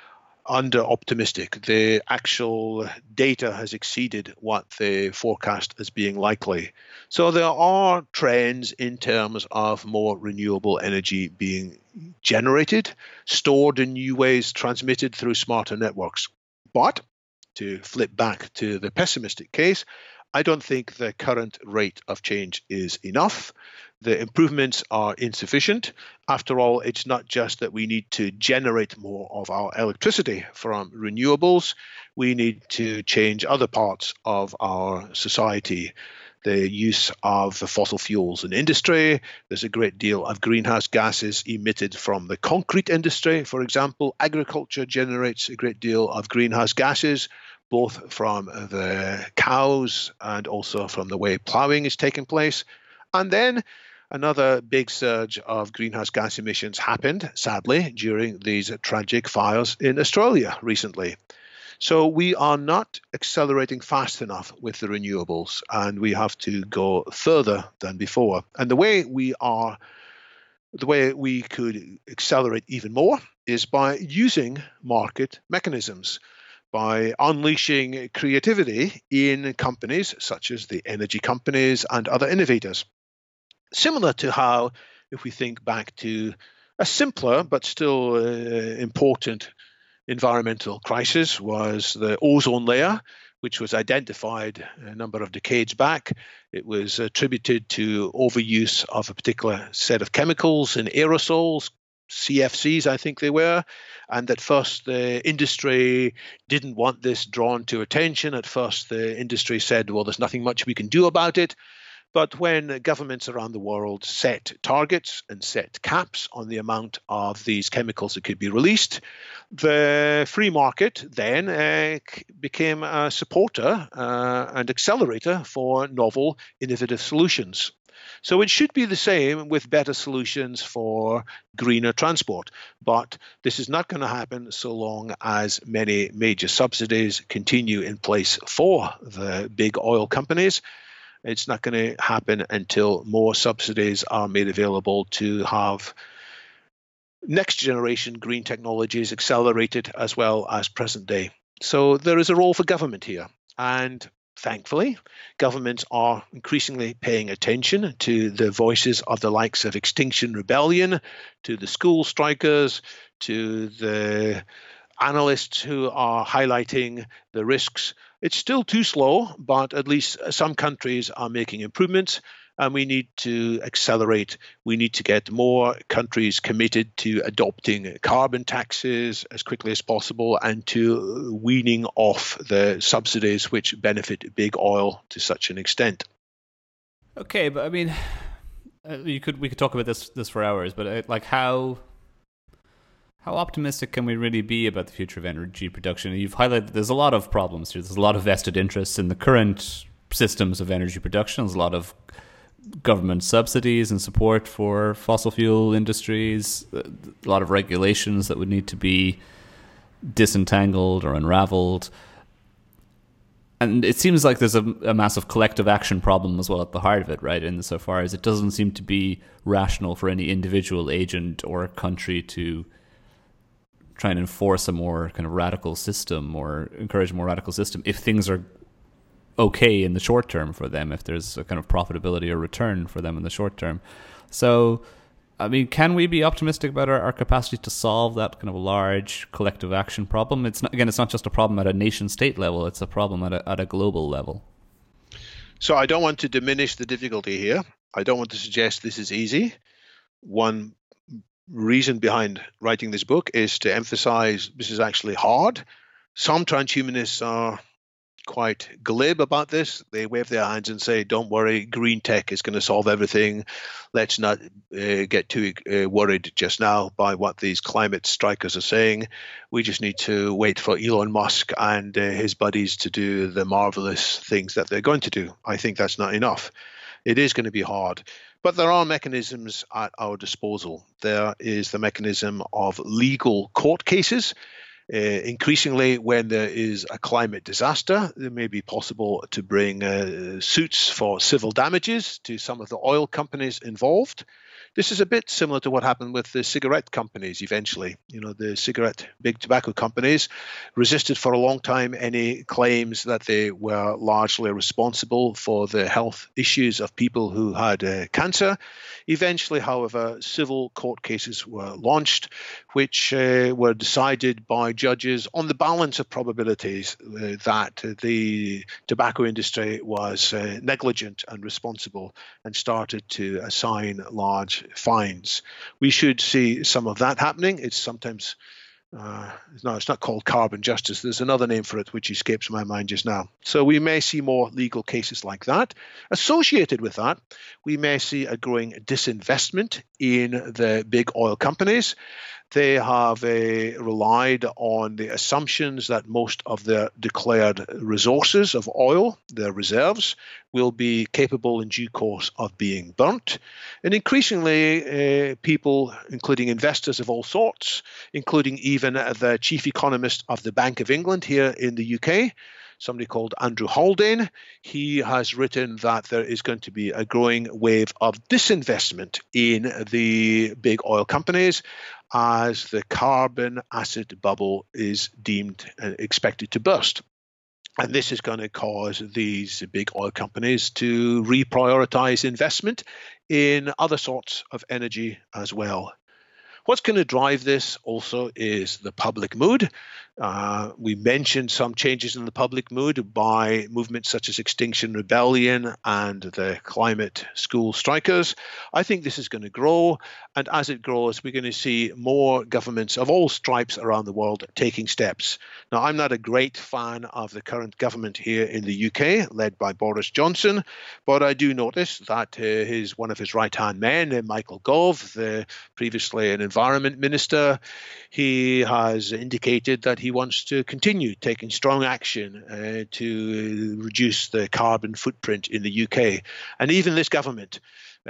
under-optimistic. The actual data has exceeded what they forecast as being likely. So there are trends in terms of more renewable energy being generated, stored in new ways, transmitted through smarter networks. But to flip back to the pessimistic case, I don't think the current rate of change is enough. The improvements are insufficient. After all, it's not just that we need to generate more of our electricity from renewables. We need to change other parts of our society. The use of fossil fuels in industry. There's a great deal of greenhouse gases emitted from the concrete industry. For example, agriculture generates a great deal of greenhouse gases, both from the cows and also from the way plowing is taking place. And then another big surge of greenhouse gas emissions happened, sadly, during these tragic fires in Australia recently. So we are not accelerating fast enough with the renewables, and we have to go further than before. And the way we are, the way we could accelerate even more is by using market mechanisms, by unleashing creativity in companies such as the energy companies and other innovators. Similar to how, if we think back to a simpler but still uh, important environmental crisis, was the ozone layer, which was identified a number of decades back. It was attributed to overuse of a particular set of chemicals in aerosols, C F Cs, I think they were. And at first, the industry didn't want this drawn to attention. At first, the industry said, well, there's nothing much we can do about it. But when governments around the world set targets and set caps on the amount of these chemicals that could be released, the free market then uh, became a supporter uh, and accelerator for novel, innovative solutions. So it should be the same with better solutions for greener transport. But this is not going to happen so long as many major subsidies continue in place for the big oil companies. It's not going to happen until more subsidies are made available to have next generation green technologies accelerated as well as present day. So there is a role for government here. And thankfully, governments are increasingly paying attention to the voices of the likes of Extinction Rebellion, to the school strikers, to the analysts who are highlighting the risks. It's still too slow, but at least some countries are making improvements, and we need to accelerate. We need to get more countries committed to adopting carbon taxes as quickly as possible and to weaning off the subsidies which benefit big oil to such an extent. Okay, but I mean, uh, you could we could talk about this this for hours, but uh, like how how optimistic can we really be about the future of energy production? You've highlighted there's a lot of problems here. There's a lot of vested interests in the current systems of energy production. There's a lot of government subsidies and support for fossil fuel industries, a lot of regulations that would need to be disentangled or unraveled. And it seems like there's a, a massive collective action problem as well at the heart of it, right? Insofar as it doesn't seem to be rational for any individual agent or country to try and enforce a more kind of radical system or encourage a more radical system if things are okay in the short term for them, if there's a kind of profitability or return for them in the short term. So, I mean, can we be optimistic about our, our capacity to solve that kind of large collective action problem? It's not, again, it's not just a problem at a nation state level, it's a problem at a, at a global level. So I don't want to diminish the difficulty here. I don't want to suggest this is easy. One reason behind writing this book is to emphasize this is actually hard. Some transhumanists are quite glib about this. They wave their hands and say, don't worry, green tech is going to solve everything. Let's not uh, get too uh, worried just now by what these climate strikers are saying. We just need to wait for Elon Musk and uh, his buddies to do the marvelous things that they're going to do. I think that's not enough. It is going to be hard. But there are mechanisms at our disposal. There is the mechanism of legal court cases. Uh, increasingly, when there is a climate disaster, it may be possible to bring uh, suits for civil damages to some of the oil companies involved. This is a bit similar to what happened with the cigarette companies eventually. You know, the cigarette, big tobacco companies resisted for a long time any claims that they were largely responsible for the health issues of people who had uh, cancer. Eventually, however, civil court cases were launched, which uh, were decided by judges on the balance of probabilities uh, that the tobacco industry was uh, negligent and responsible, and started to assign large fines. We should see some of that happening. It's sometimes Uh, no, it's not called carbon justice. There's another name for it, which escapes my mind just now. So we may see more legal cases like that. Associated with that, we may see a growing disinvestment in the big oil companies. They have uh, relied on the assumptions that most of their declared resources of oil, their reserves, will be capable in due course of being burnt. And increasingly, uh, people, including investors of all sorts, including even the chief economist of the Bank of England here in the U K, somebody called Andrew Haldane, he has written that there is going to be a growing wave of disinvestment in the big oil companies as the carbon asset bubble is deemed and expected to burst. And this is going to cause these big oil companies to reprioritize investment in other sorts of energy as well. What's going to drive this also is the public mood. Uh, we mentioned some changes in the public mood by movements such as Extinction Rebellion and the climate school strikers. I think this is going to grow, and as it grows, we're going to see more governments of all stripes around the world taking steps. Now, I'm not a great fan of the current government here in the U K, led by Boris Johnson, but I do notice that uh, his one of his right-hand men, uh, Michael Gove, the previously an environment minister, he has indicated that he wants to continue taking strong action uh, to reduce the carbon footprint in the U K. And even this government uh,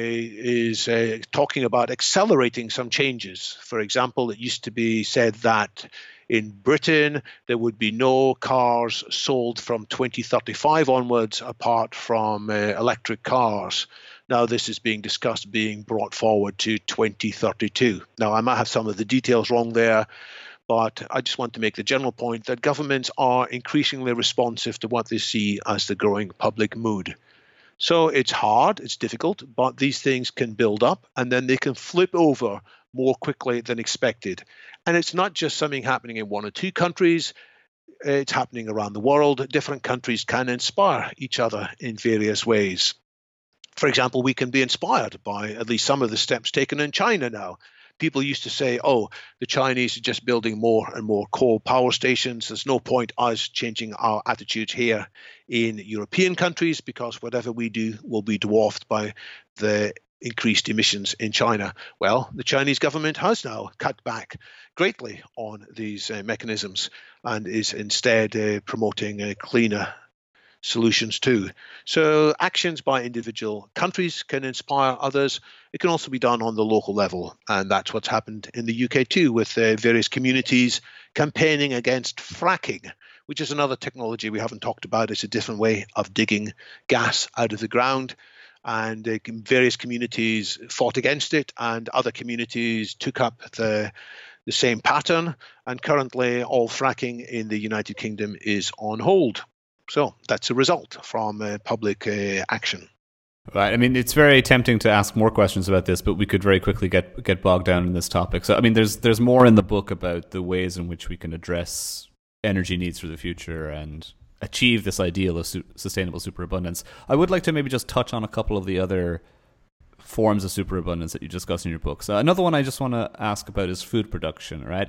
is uh, talking about accelerating some changes. For example, it used to be said that in Britain, there would be no cars sold from twenty thirty-five onwards apart from uh, electric cars. Now, this is being discussed being brought forward to twenty thirty-two. Now, I might have some of the details wrong there, but I just want to make the general point that governments are increasingly responsive to what they see as the growing public mood. So it's hard, it's difficult, but these things can build up and then they can flip over more quickly than expected. And it's not just something happening in one or two countries. It's happening around the world. Different countries can inspire each other in various ways. For example, we can be inspired by at least some of the steps taken in China now. People used to say, oh, the Chinese are just building more and more coal power stations. There's no point us changing our attitudes here in European countries because whatever we do will be dwarfed by the increased emissions in China. Well, the Chinese government has now cut back greatly on these uh, mechanisms and is instead uh, promoting a cleaner solutions too. So actions by individual countries can inspire others. It can also be done on the local level. And that's what's happened in the U K too, with uh, various communities campaigning against fracking, which is another technology we haven't talked about. It's a different way of digging gas out of the ground. And uh, various communities fought against it, and other communities took up the the same pattern. And currently, all fracking in the United Kingdom is on hold. So that's a result from uh, public uh, action. Right. I mean, it's very tempting to ask more questions about this, but we could very quickly get get bogged down in this topic. So, I mean, there's there's more in the book about the ways in which we can address energy needs for the future and achieve this ideal of su- sustainable superabundance. I would like to maybe just touch on a couple of the other forms of superabundance that you discuss in your book. So another one I just want to ask about is food production, right?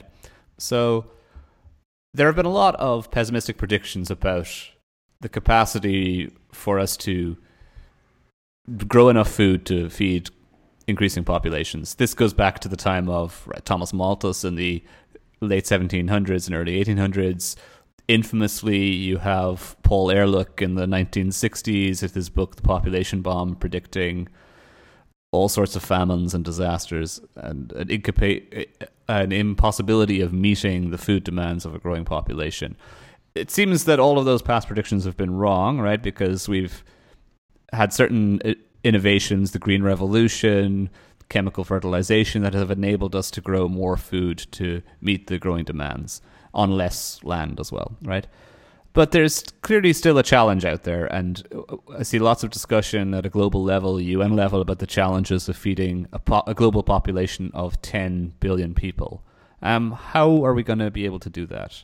So there have been a lot of pessimistic predictions about the capacity for us to grow enough food to feed increasing populations. This goes back to the time of right, Thomas Malthus in the late seventeen hundreds and early eighteen hundreds. Infamously, you have Paul Ehrlich in the nineteen sixties with his book, The Population Bomb, predicting all sorts of famines and disasters and an, incapa- an impossibility of meeting the food demands of a growing population. It seems that all of those past predictions have been wrong, right? Because we've had certain innovations, the Green Revolution, chemical fertilization, that have enabled us to grow more food to meet the growing demands on less land as well, right? But there's clearly still a challenge out there, and I see lots of discussion at a global level, U N level, about the challenges of feeding a, po- a global population of ten billion people. Um, how are we going to be able to do that?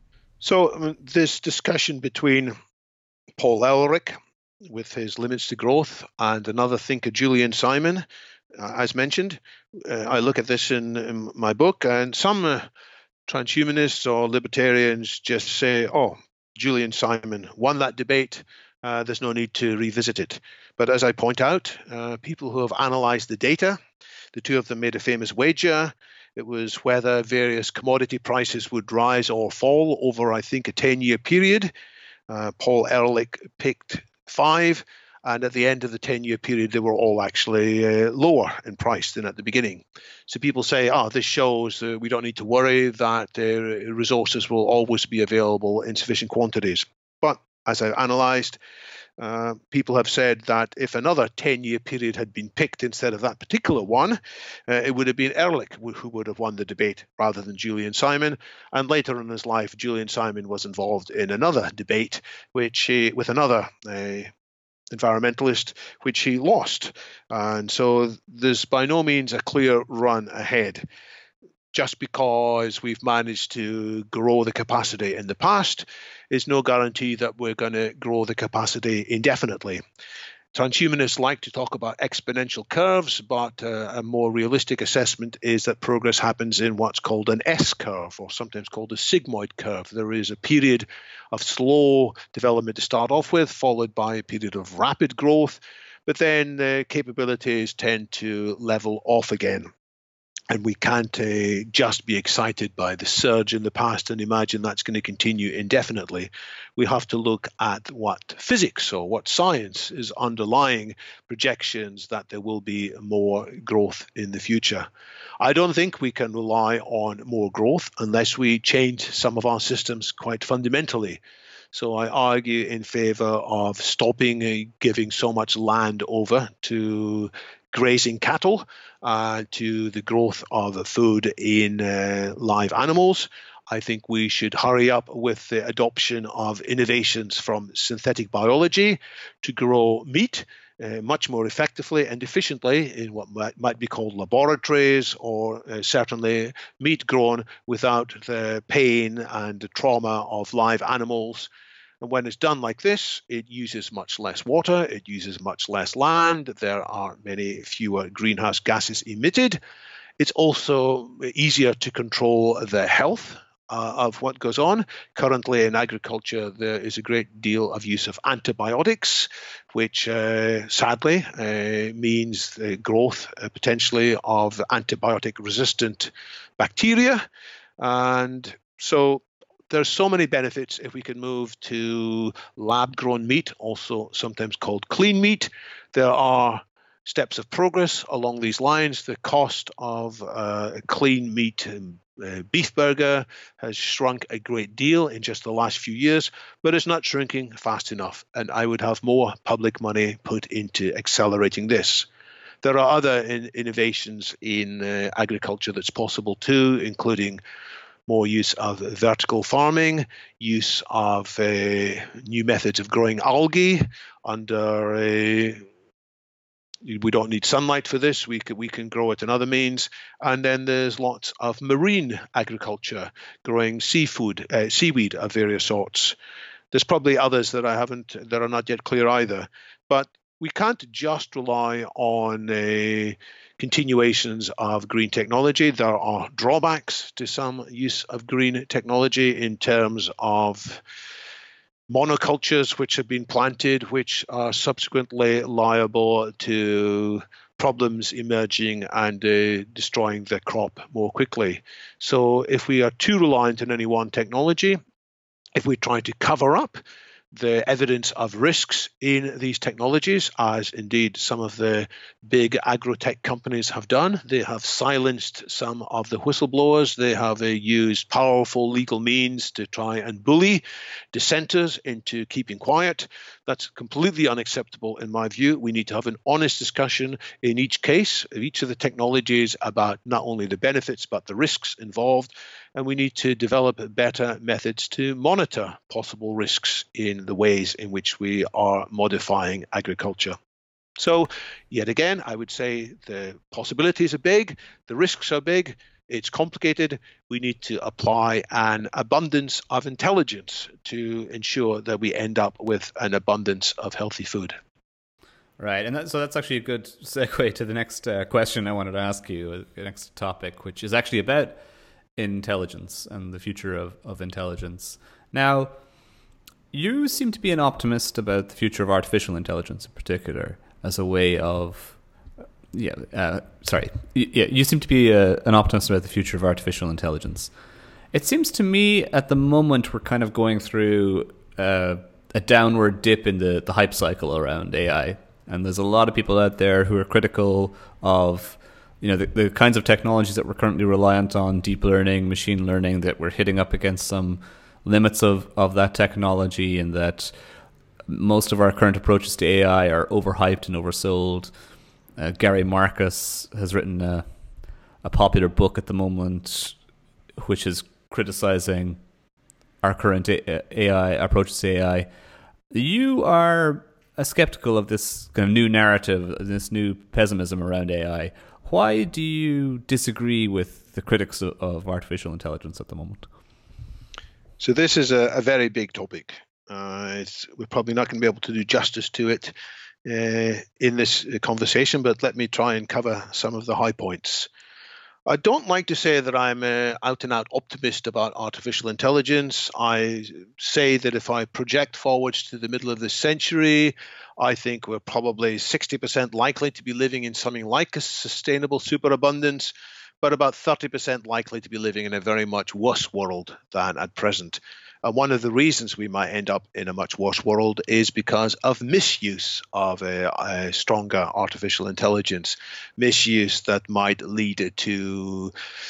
So um, this discussion between Paul Ehrlich with his limits to growth and another thinker, Julian Simon, uh, as mentioned, uh, I look at this in, in my book, and some uh, transhumanists or libertarians just say, oh, Julian Simon won that debate. Uh, there's no need to revisit it. But as I point out, uh, people who have analyzed the data, the two of them made a famous wager. It was whether various commodity prices would rise or fall over, I think, a ten-year period. Uh, Paul Ehrlich picked five, and at the end of the ten-year period, they were all actually uh, lower in price than at the beginning. So people say, oh, this shows uh, we don't need to worry that uh, resources will always be available in sufficient quantities. But as I've analyzed, uh, people have said that if another ten-year period had been picked instead of that particular one, uh, it would have been Ehrlich who would have won the debate rather than Julian Simon. And later in his life, Julian Simon was involved in another debate, which uh, with another uh, environmentalist, which he lost. And so there's by no means a clear run ahead. just because we've managed to grow the capacity in the past is no guarantee that we're going to grow the capacity indefinitely. Transhumanists like to talk about exponential curves, but uh, a more realistic assessment is that progress happens in what's called an S-curve, or sometimes called a sigmoid curve. There is a period of slow development to start off with, followed by a period of rapid growth, but then the capabilities tend to level off again. And we can't uh, just be excited by the surge in the past and imagine that's going to continue indefinitely. We have to look at what physics or what science is underlying projections that there will be more growth in the future. I don't think we can rely on more growth unless we change some of our systems quite fundamentally. So I argue in favor of stopping uh, giving so much land over to grazing cattle, uh, to the growth of food in uh, live animals. I think we should hurry up with the adoption of innovations from synthetic biology to grow meat uh, much more effectively and efficiently in what might, might be called laboratories, or uh, certainly meat grown without the pain and the trauma of live animals. And when it's done like this, it uses much less water, it uses much less land, there are many fewer greenhouse gases emitted. It's also easier to control the health uh, of what goes on. Currently in agriculture, there is a great deal of use of antibiotics, which uh, sadly uh, means the growth uh, potentially of antibiotic-resistant bacteria. And so there's so many benefits if we can move to lab-grown meat, also sometimes called clean meat. There are steps of progress along these lines. The cost of uh, a clean meat uh, beef burger has shrunk a great deal in just the last few years, but it's not shrinking fast enough. And I would have more public money put into accelerating this. There are other in- innovations in uh, agriculture that's possible too, including more use of vertical farming, use of uh, new methods of growing algae under a we don't need sunlight for this. We can, we can grow it in other means. And then there's lots of marine agriculture, growing seafood, uh, seaweed of various sorts. There's probably others that I haven't, that are not yet clear either. But we can't just rely on uh, continuations of green technology. There are drawbacks to some use of green technology in terms of monocultures which have been planted, which are subsequently liable to problems emerging and uh, destroying the crop more quickly. So if we are too reliant on any one technology, if we try to cover up the evidence of risks in these technologies, as indeed some of the big agro-tech companies have done. They have silenced some of the whistleblowers. They have uh, used powerful legal means to try and bully dissenters into keeping quiet. That's completely unacceptable in my view. We need to have an honest discussion in each case of each of the technologies about not only the benefits but the risks involved. And we need to develop better methods to monitor possible risks in the ways in which we are modifying agriculture. So, yet again, I would say the possibilities are big, the risks are big, it's complicated. We need to apply an abundance of intelligence to ensure that we end up with an abundance of healthy food. Right, and that, so that's actually a good segue to the next uh, question I wanted to ask you, the next topic, which is actually about intelligence and the future of, of intelligence. Now, you seem to be an optimist about the future of artificial intelligence in particular as a way of, yeah, uh, sorry, yeah, you seem to be a, an optimist about the future of artificial intelligence. It seems to me at the moment we're kind of going through uh, a downward dip in the, the hype cycle around A I. And there's a lot of people out there who are critical of you know, the, the kinds of technologies that we're currently reliant on, deep learning, machine learning, that we're hitting up against some limits of, of that technology, and that most of our current approaches to A I are overhyped and oversold. Uh, Gary Marcus has written a, a popular book at the moment, which is criticizing our current A I approaches to A I. You are uh, skeptical of this kind of new narrative, this new pessimism around A I. Why do you disagree with the critics of, of artificial intelligence at the moment? So this is a, a very big topic. Uh, it's, we're probably not going to be able to do justice to it uh, in this conversation, but let me try and cover some of the high points. I don't like to say that I'm an out-and-out optimist about artificial intelligence. I say that if I project forwards to the middle of this century, I think we're probably sixty percent likely to be living in something like a sustainable superabundance, but about thirty percent likely to be living in a very much worse world than at present. And one of the reasons we might end up in a much worse world is because of misuse of a, a stronger artificial intelligence, misuse that might lead to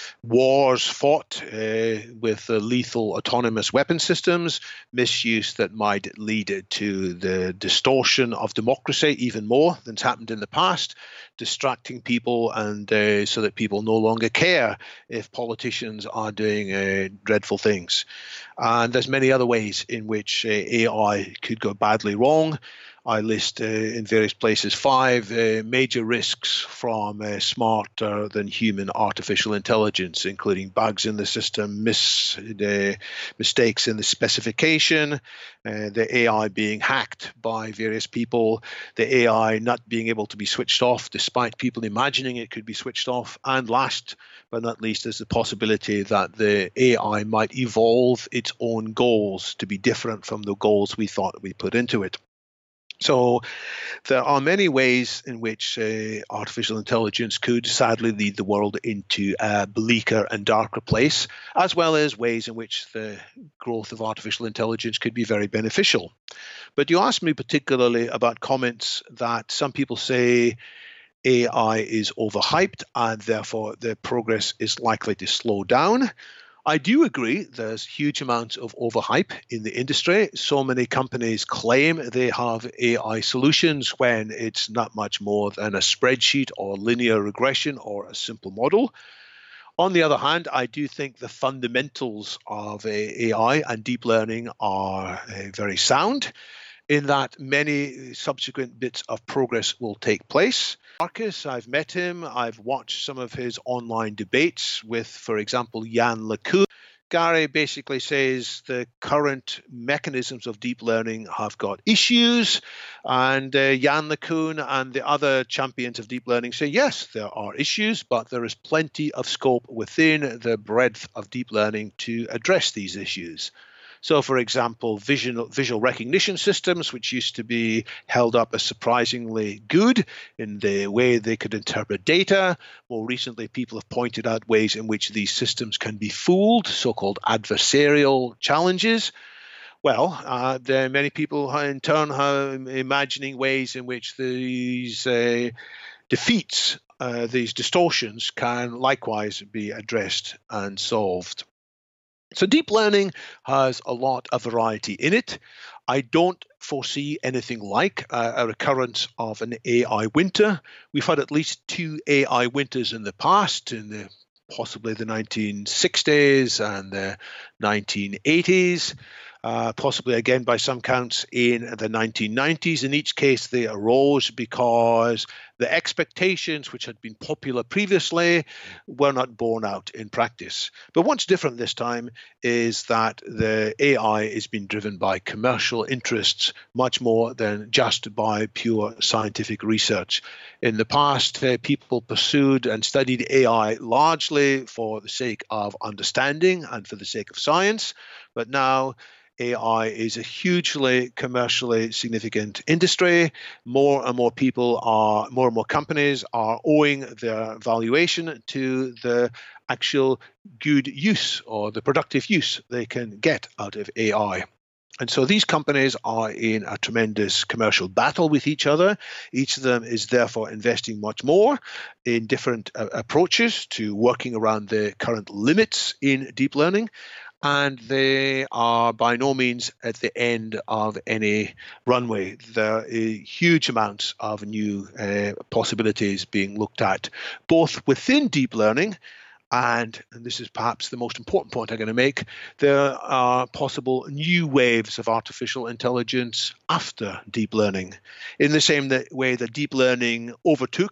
wars fought uh, with uh, lethal autonomous weapon systems, misuse that might lead to the distortion of democracy even more than's happened in the past, distracting people and uh, so that people no longer care if politicians are doing uh, dreadful things. And there's many other ways in which uh, A I could go badly wrong. I list uh, in various places five uh, major risks from uh, smarter than human artificial intelligence, including bugs in the system, mis- uh, mistakes in the specification, uh, the A I being hacked by various people, the A I not being able to be switched off despite people imagining it could be switched off, and last but not least is the possibility that the A I might evolve its own goals to be different from the goals we thought we put into it. So there are many ways in which uh, artificial intelligence could sadly lead the world into a bleaker and darker place, as well as ways in which the growth of artificial intelligence could be very beneficial. But you asked me particularly about comments that some people say A I is overhyped and therefore the progress is likely to slow down. I do agree there's huge amounts of overhype in the industry. So many companies claim they have A I solutions when it's not much more than a spreadsheet or linear regression or a simple model. On the other hand, I do think the fundamentals of A I and deep learning are uh, very sound, in that many subsequent bits of progress will take place. Marcus, I've met him. I've watched some of his online debates with, for example, Yann LeCun. Gary basically says the current mechanisms of deep learning have got issues, and uh, Yann LeCun and the other champions of deep learning say, yes, there are issues, but there is plenty of scope within the breadth of deep learning to address these issues. So, for example, visual, visual recognition systems, which used to be held up as surprisingly good in the way they could interpret data. More recently, people have pointed out ways in which these systems can be fooled, so-called adversarial challenges. Well, uh, there are many people in turn are imagining ways in which these uh, defeats, uh, these distortions, can likewise be addressed and solved. So deep learning has a lot of variety in it. I don't foresee anything like a, a recurrence of an A I winter. We've had at least two A I winters in the past, in the possibly the nineteen sixties and the nineteen eighties. Uh, possibly again by some counts in the nineteen nineties. In each case, they arose because the expectations which had been popular previously were not borne out in practice. But what's different this time is that the A I is being driven by commercial interests much more than just by pure scientific research. In the past, uh, people pursued and studied A I largely for the sake of understanding and for the sake of science, but now A I is a hugely commercially significant industry. More and more people are, more and more companies are owing their valuation to the actual good use or the productive use they can get out of A I. And so these companies are in a tremendous commercial battle with each other. Each of them is therefore investing much more in different uh, approaches to working around the current limits in deep learning. And they are by no means at the end of any runway. There are huge amounts of new uh, possibilities being looked at, both within deep learning, and, and this is perhaps the most important point I'm going to make, there are possible new waves of artificial intelligence after deep learning. In the same way that deep learning overtook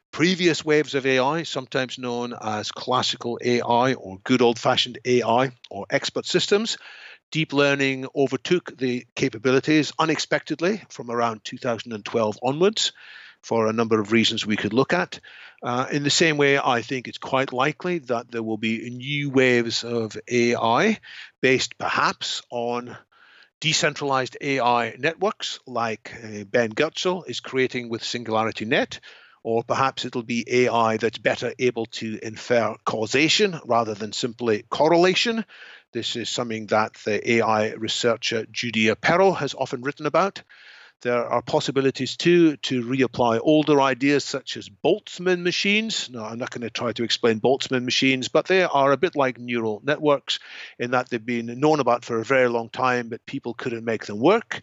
previous waves of A I, sometimes known as classical A I or good old-fashioned A I or expert systems, deep learning overtook the capabilities unexpectedly from around two thousand twelve onwards for a number of reasons we could look at. Uh, in the same way, I think it's quite likely that there will be new waves of A I based perhaps on decentralized A I networks like uh, Ben Goertzel is creating with Singularity Net, or perhaps it'll be A I that's better able to infer causation rather than simply correlation. This is something that the A I researcher Judy Apero has often written about. There are possibilities too to reapply older ideas such as Boltzmann machines. Now, I'm not going to try to explain Boltzmann machines, but they are a bit like neural networks in that they've been known about for a very long time, but people couldn't make them work.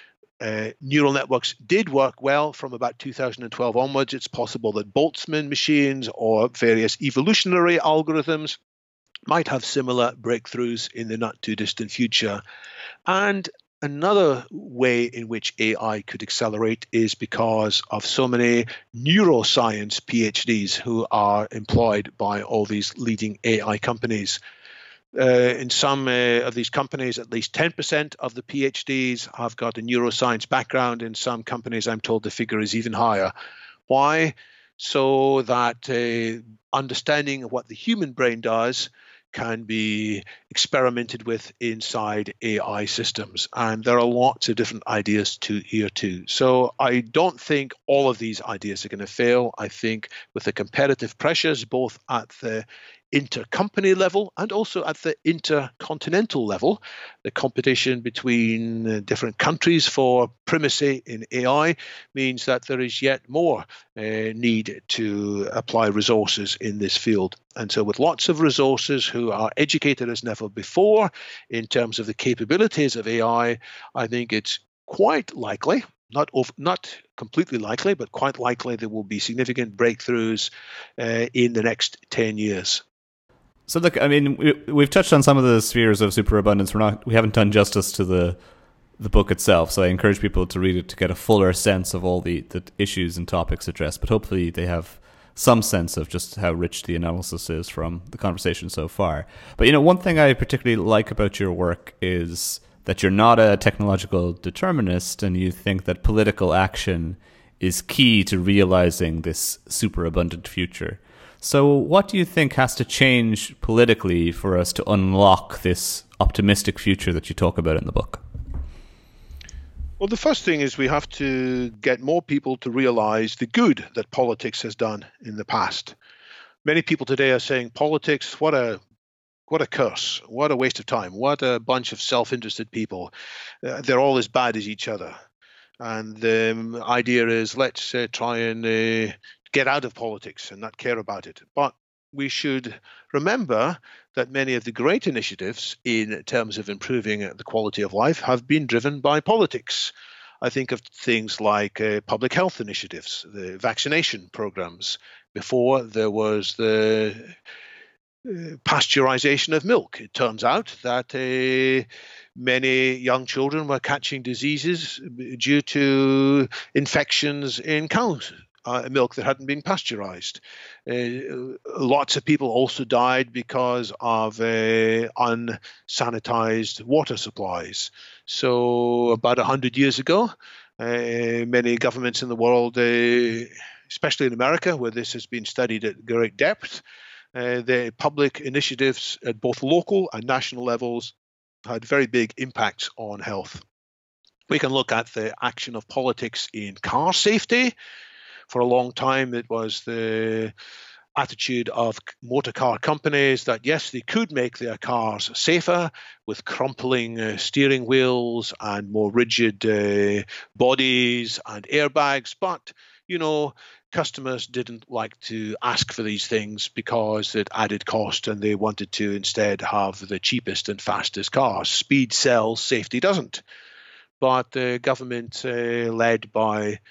Uh, neural networks did work well from about two thousand twelve onwards. It's possible that Boltzmann machines or various evolutionary algorithms might have similar breakthroughs in the not too distant future. And another way in which A I could accelerate is because of so many neuroscience PhDs who are employed by all these leading A I companies. Uh, in some uh, of these companies, at least ten percent of the PhDs have got a neuroscience background. In some companies, I'm told the figure is even higher. Why? So that uh, understanding of what the human brain does can be experimented with inside A I systems. And there are lots of different ideas to here too. So I don't think all of these ideas are going to fail. I think with the competitive pressures, both at the intercompany level and also at the intercontinental level, the competition between uh, different countries for primacy in A I means that there is yet more uh, need to apply resources in this field. And so with lots of resources who are educated as never before in terms of the capabilities of A I, I think it's quite likely, not over, not completely likely, but quite likely there will be significant breakthroughs uh, in the next ten years. So look, I mean, we, we've touched on some of the spheres of superabundance. We're not, we haven't done justice to the the book itself. So I encourage people to read it to get a fuller sense of all the, the issues and topics addressed. But hopefully they have some sense of just how rich the analysis is from the conversation so far. But you know, one thing I particularly like about your work is that you're not a technological determinist, and you think that political action is key to realizing this superabundant future. So what do you think has to change politically for us to unlock this optimistic future that you talk about in the book? Well, the first thing is we have to get more people to realize the good that politics has done in the past. Many people today are saying politics, what a what a curse, what a waste of time, what a bunch of self-interested people. Uh, they're all as bad as each other. And the um, idea is let's uh, try and uh, get out of politics and not care about it. But we should remember that many of the great initiatives in terms of improving the quality of life have been driven by politics. I think of things like uh, public health initiatives, the vaccination programs. Before there was the uh, pasteurization of milk. It turns out that uh, many young children were catching diseases due to infections in cows. Uh, milk that hadn't been pasteurized. Uh, lots of people also died because of uh, unsanitized water supplies. So about one hundred years ago, uh, many governments in the world, uh, especially in America, where this has been studied at great depth, uh, the public initiatives at both local and national levels had very big impacts on health. We can look at the action of politics in car safety. For a long time, it was the attitude of motor car companies that, yes, they could make their cars safer with crumpling uh, steering wheels and more rigid uh, bodies and airbags. But, you know, customers didn't like to ask for these things because it added cost, and they wanted to instead have the cheapest and fastest cars. Speed sells, safety doesn't. But the government, uh, led by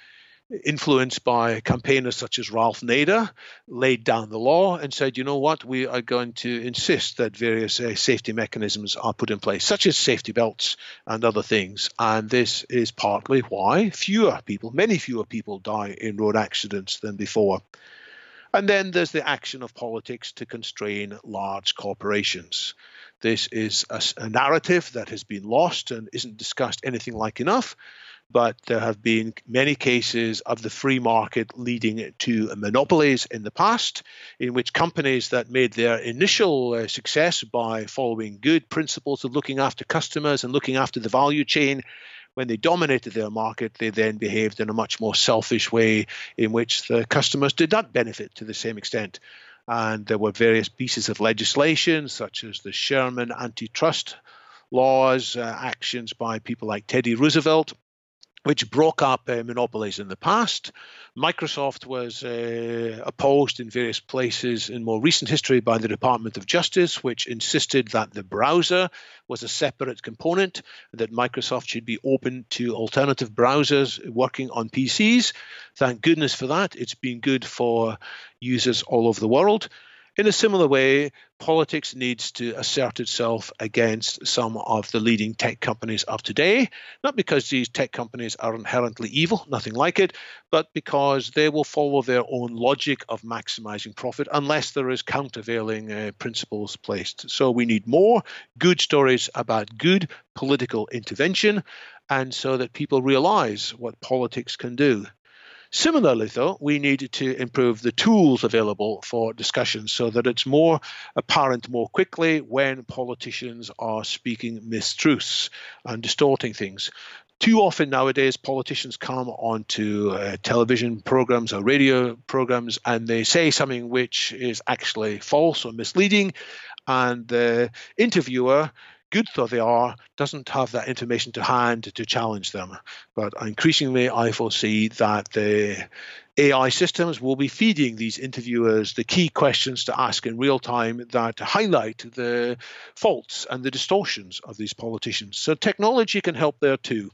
influenced by campaigners such as Ralph Nader, laid down the law and said, you know what, we are going to insist that various uh, safety mechanisms are put in place, such as safety belts and other things. And this is partly why fewer people, many fewer people die in road accidents than before. And then there's the action of politics to constrain large corporations. This is a, a narrative that has been lost and isn't discussed anything like enough. But there have been many cases of the free market leading to monopolies in the past, in which companies that made their initial uh, success by following good principles of looking after customers and looking after the value chain, when they dominated their market, they then behaved in a much more selfish way in which the customers did not benefit to the same extent. And there were various pieces of legislation, such as the Sherman antitrust laws, uh, actions by people like Teddy Roosevelt, which broke up uh, monopolies in the past. Microsoft was uh, opposed in various places in more recent history by the Department of Justice, which insisted that the browser was a separate component, that Microsoft should be open to alternative browsers working on P Cs. Thank goodness for that. It's been good for users all over the world. In a similar way, politics needs to assert itself against some of the leading tech companies of today, not because these tech companies are inherently evil, nothing like it, but because they will follow their own logic of maximizing profit unless there is countervailing uh, principles placed. So we need more good stories about good political intervention, and so that people realize what politics can do. Similarly, though, we need to improve the tools available for discussion so that it's more apparent more quickly when politicians are speaking mistruths and distorting things. Too often nowadays, politicians come onto uh, television programs or radio programs and they say something which is actually false or misleading, and the interviewer, good though they are, doesn't have that information to hand to challenge them. But increasingly, I foresee that the A I systems will be feeding these interviewers the key questions to ask in real time that highlight the faults and the distortions of these politicians. So technology can help there too.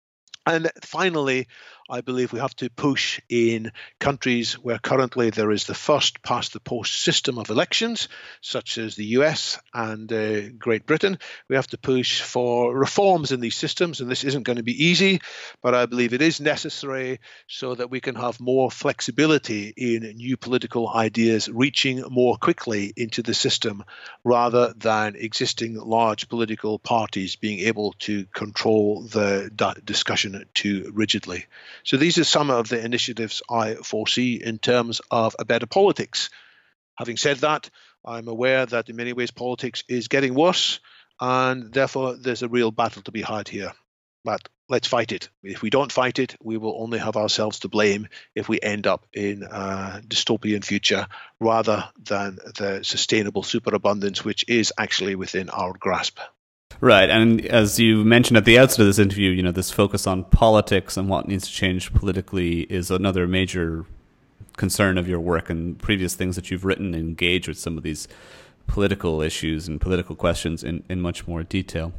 And finally, I believe we have to push in countries where currently there is the first past the post system of elections, such as the U S and uh, Great Britain. We have to push for reforms in these systems, and this isn't going to be easy, but I believe it is necessary so that we can have more flexibility in new political ideas reaching more quickly into the system, rather than existing large political parties being able to control the discussion too rigidly. So these are some of the initiatives I foresee in terms of a better politics. Having said that, I'm aware that in many ways politics is getting worse, and therefore there's a real battle to be had here. But let's fight it. If we don't fight it, we will only have ourselves to blame if we end up in a dystopian future rather than the sustainable superabundance which is actually within our grasp. Right, and as you mentioned at the outset of this interview, you know, this focus on politics and what needs to change politically is another major concern of your work and previous things that you've written, engage with some of these political issues and political questions in, in much more detail.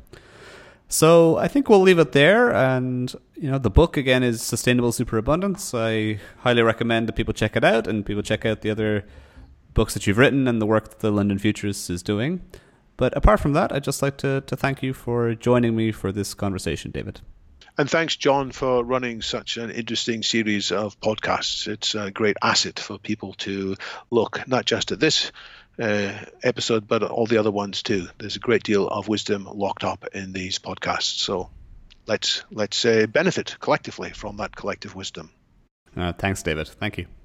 So I think we'll leave it there. And, you know, the book, again, is Sustainable Superabundance. I highly recommend that people check it out and people check out the other books that you've written and the work that the London Futurists is doing. But apart from that, I'd just like to, to thank you for joining me for this conversation, David. And thanks, John, for running such an interesting series of podcasts. It's a great asset for people to look not just at this uh, episode, but all the other ones too. There's a great deal of wisdom locked up in these podcasts. So let's let's uh, benefit collectively from that collective wisdom. Uh, thanks, David. Thank you.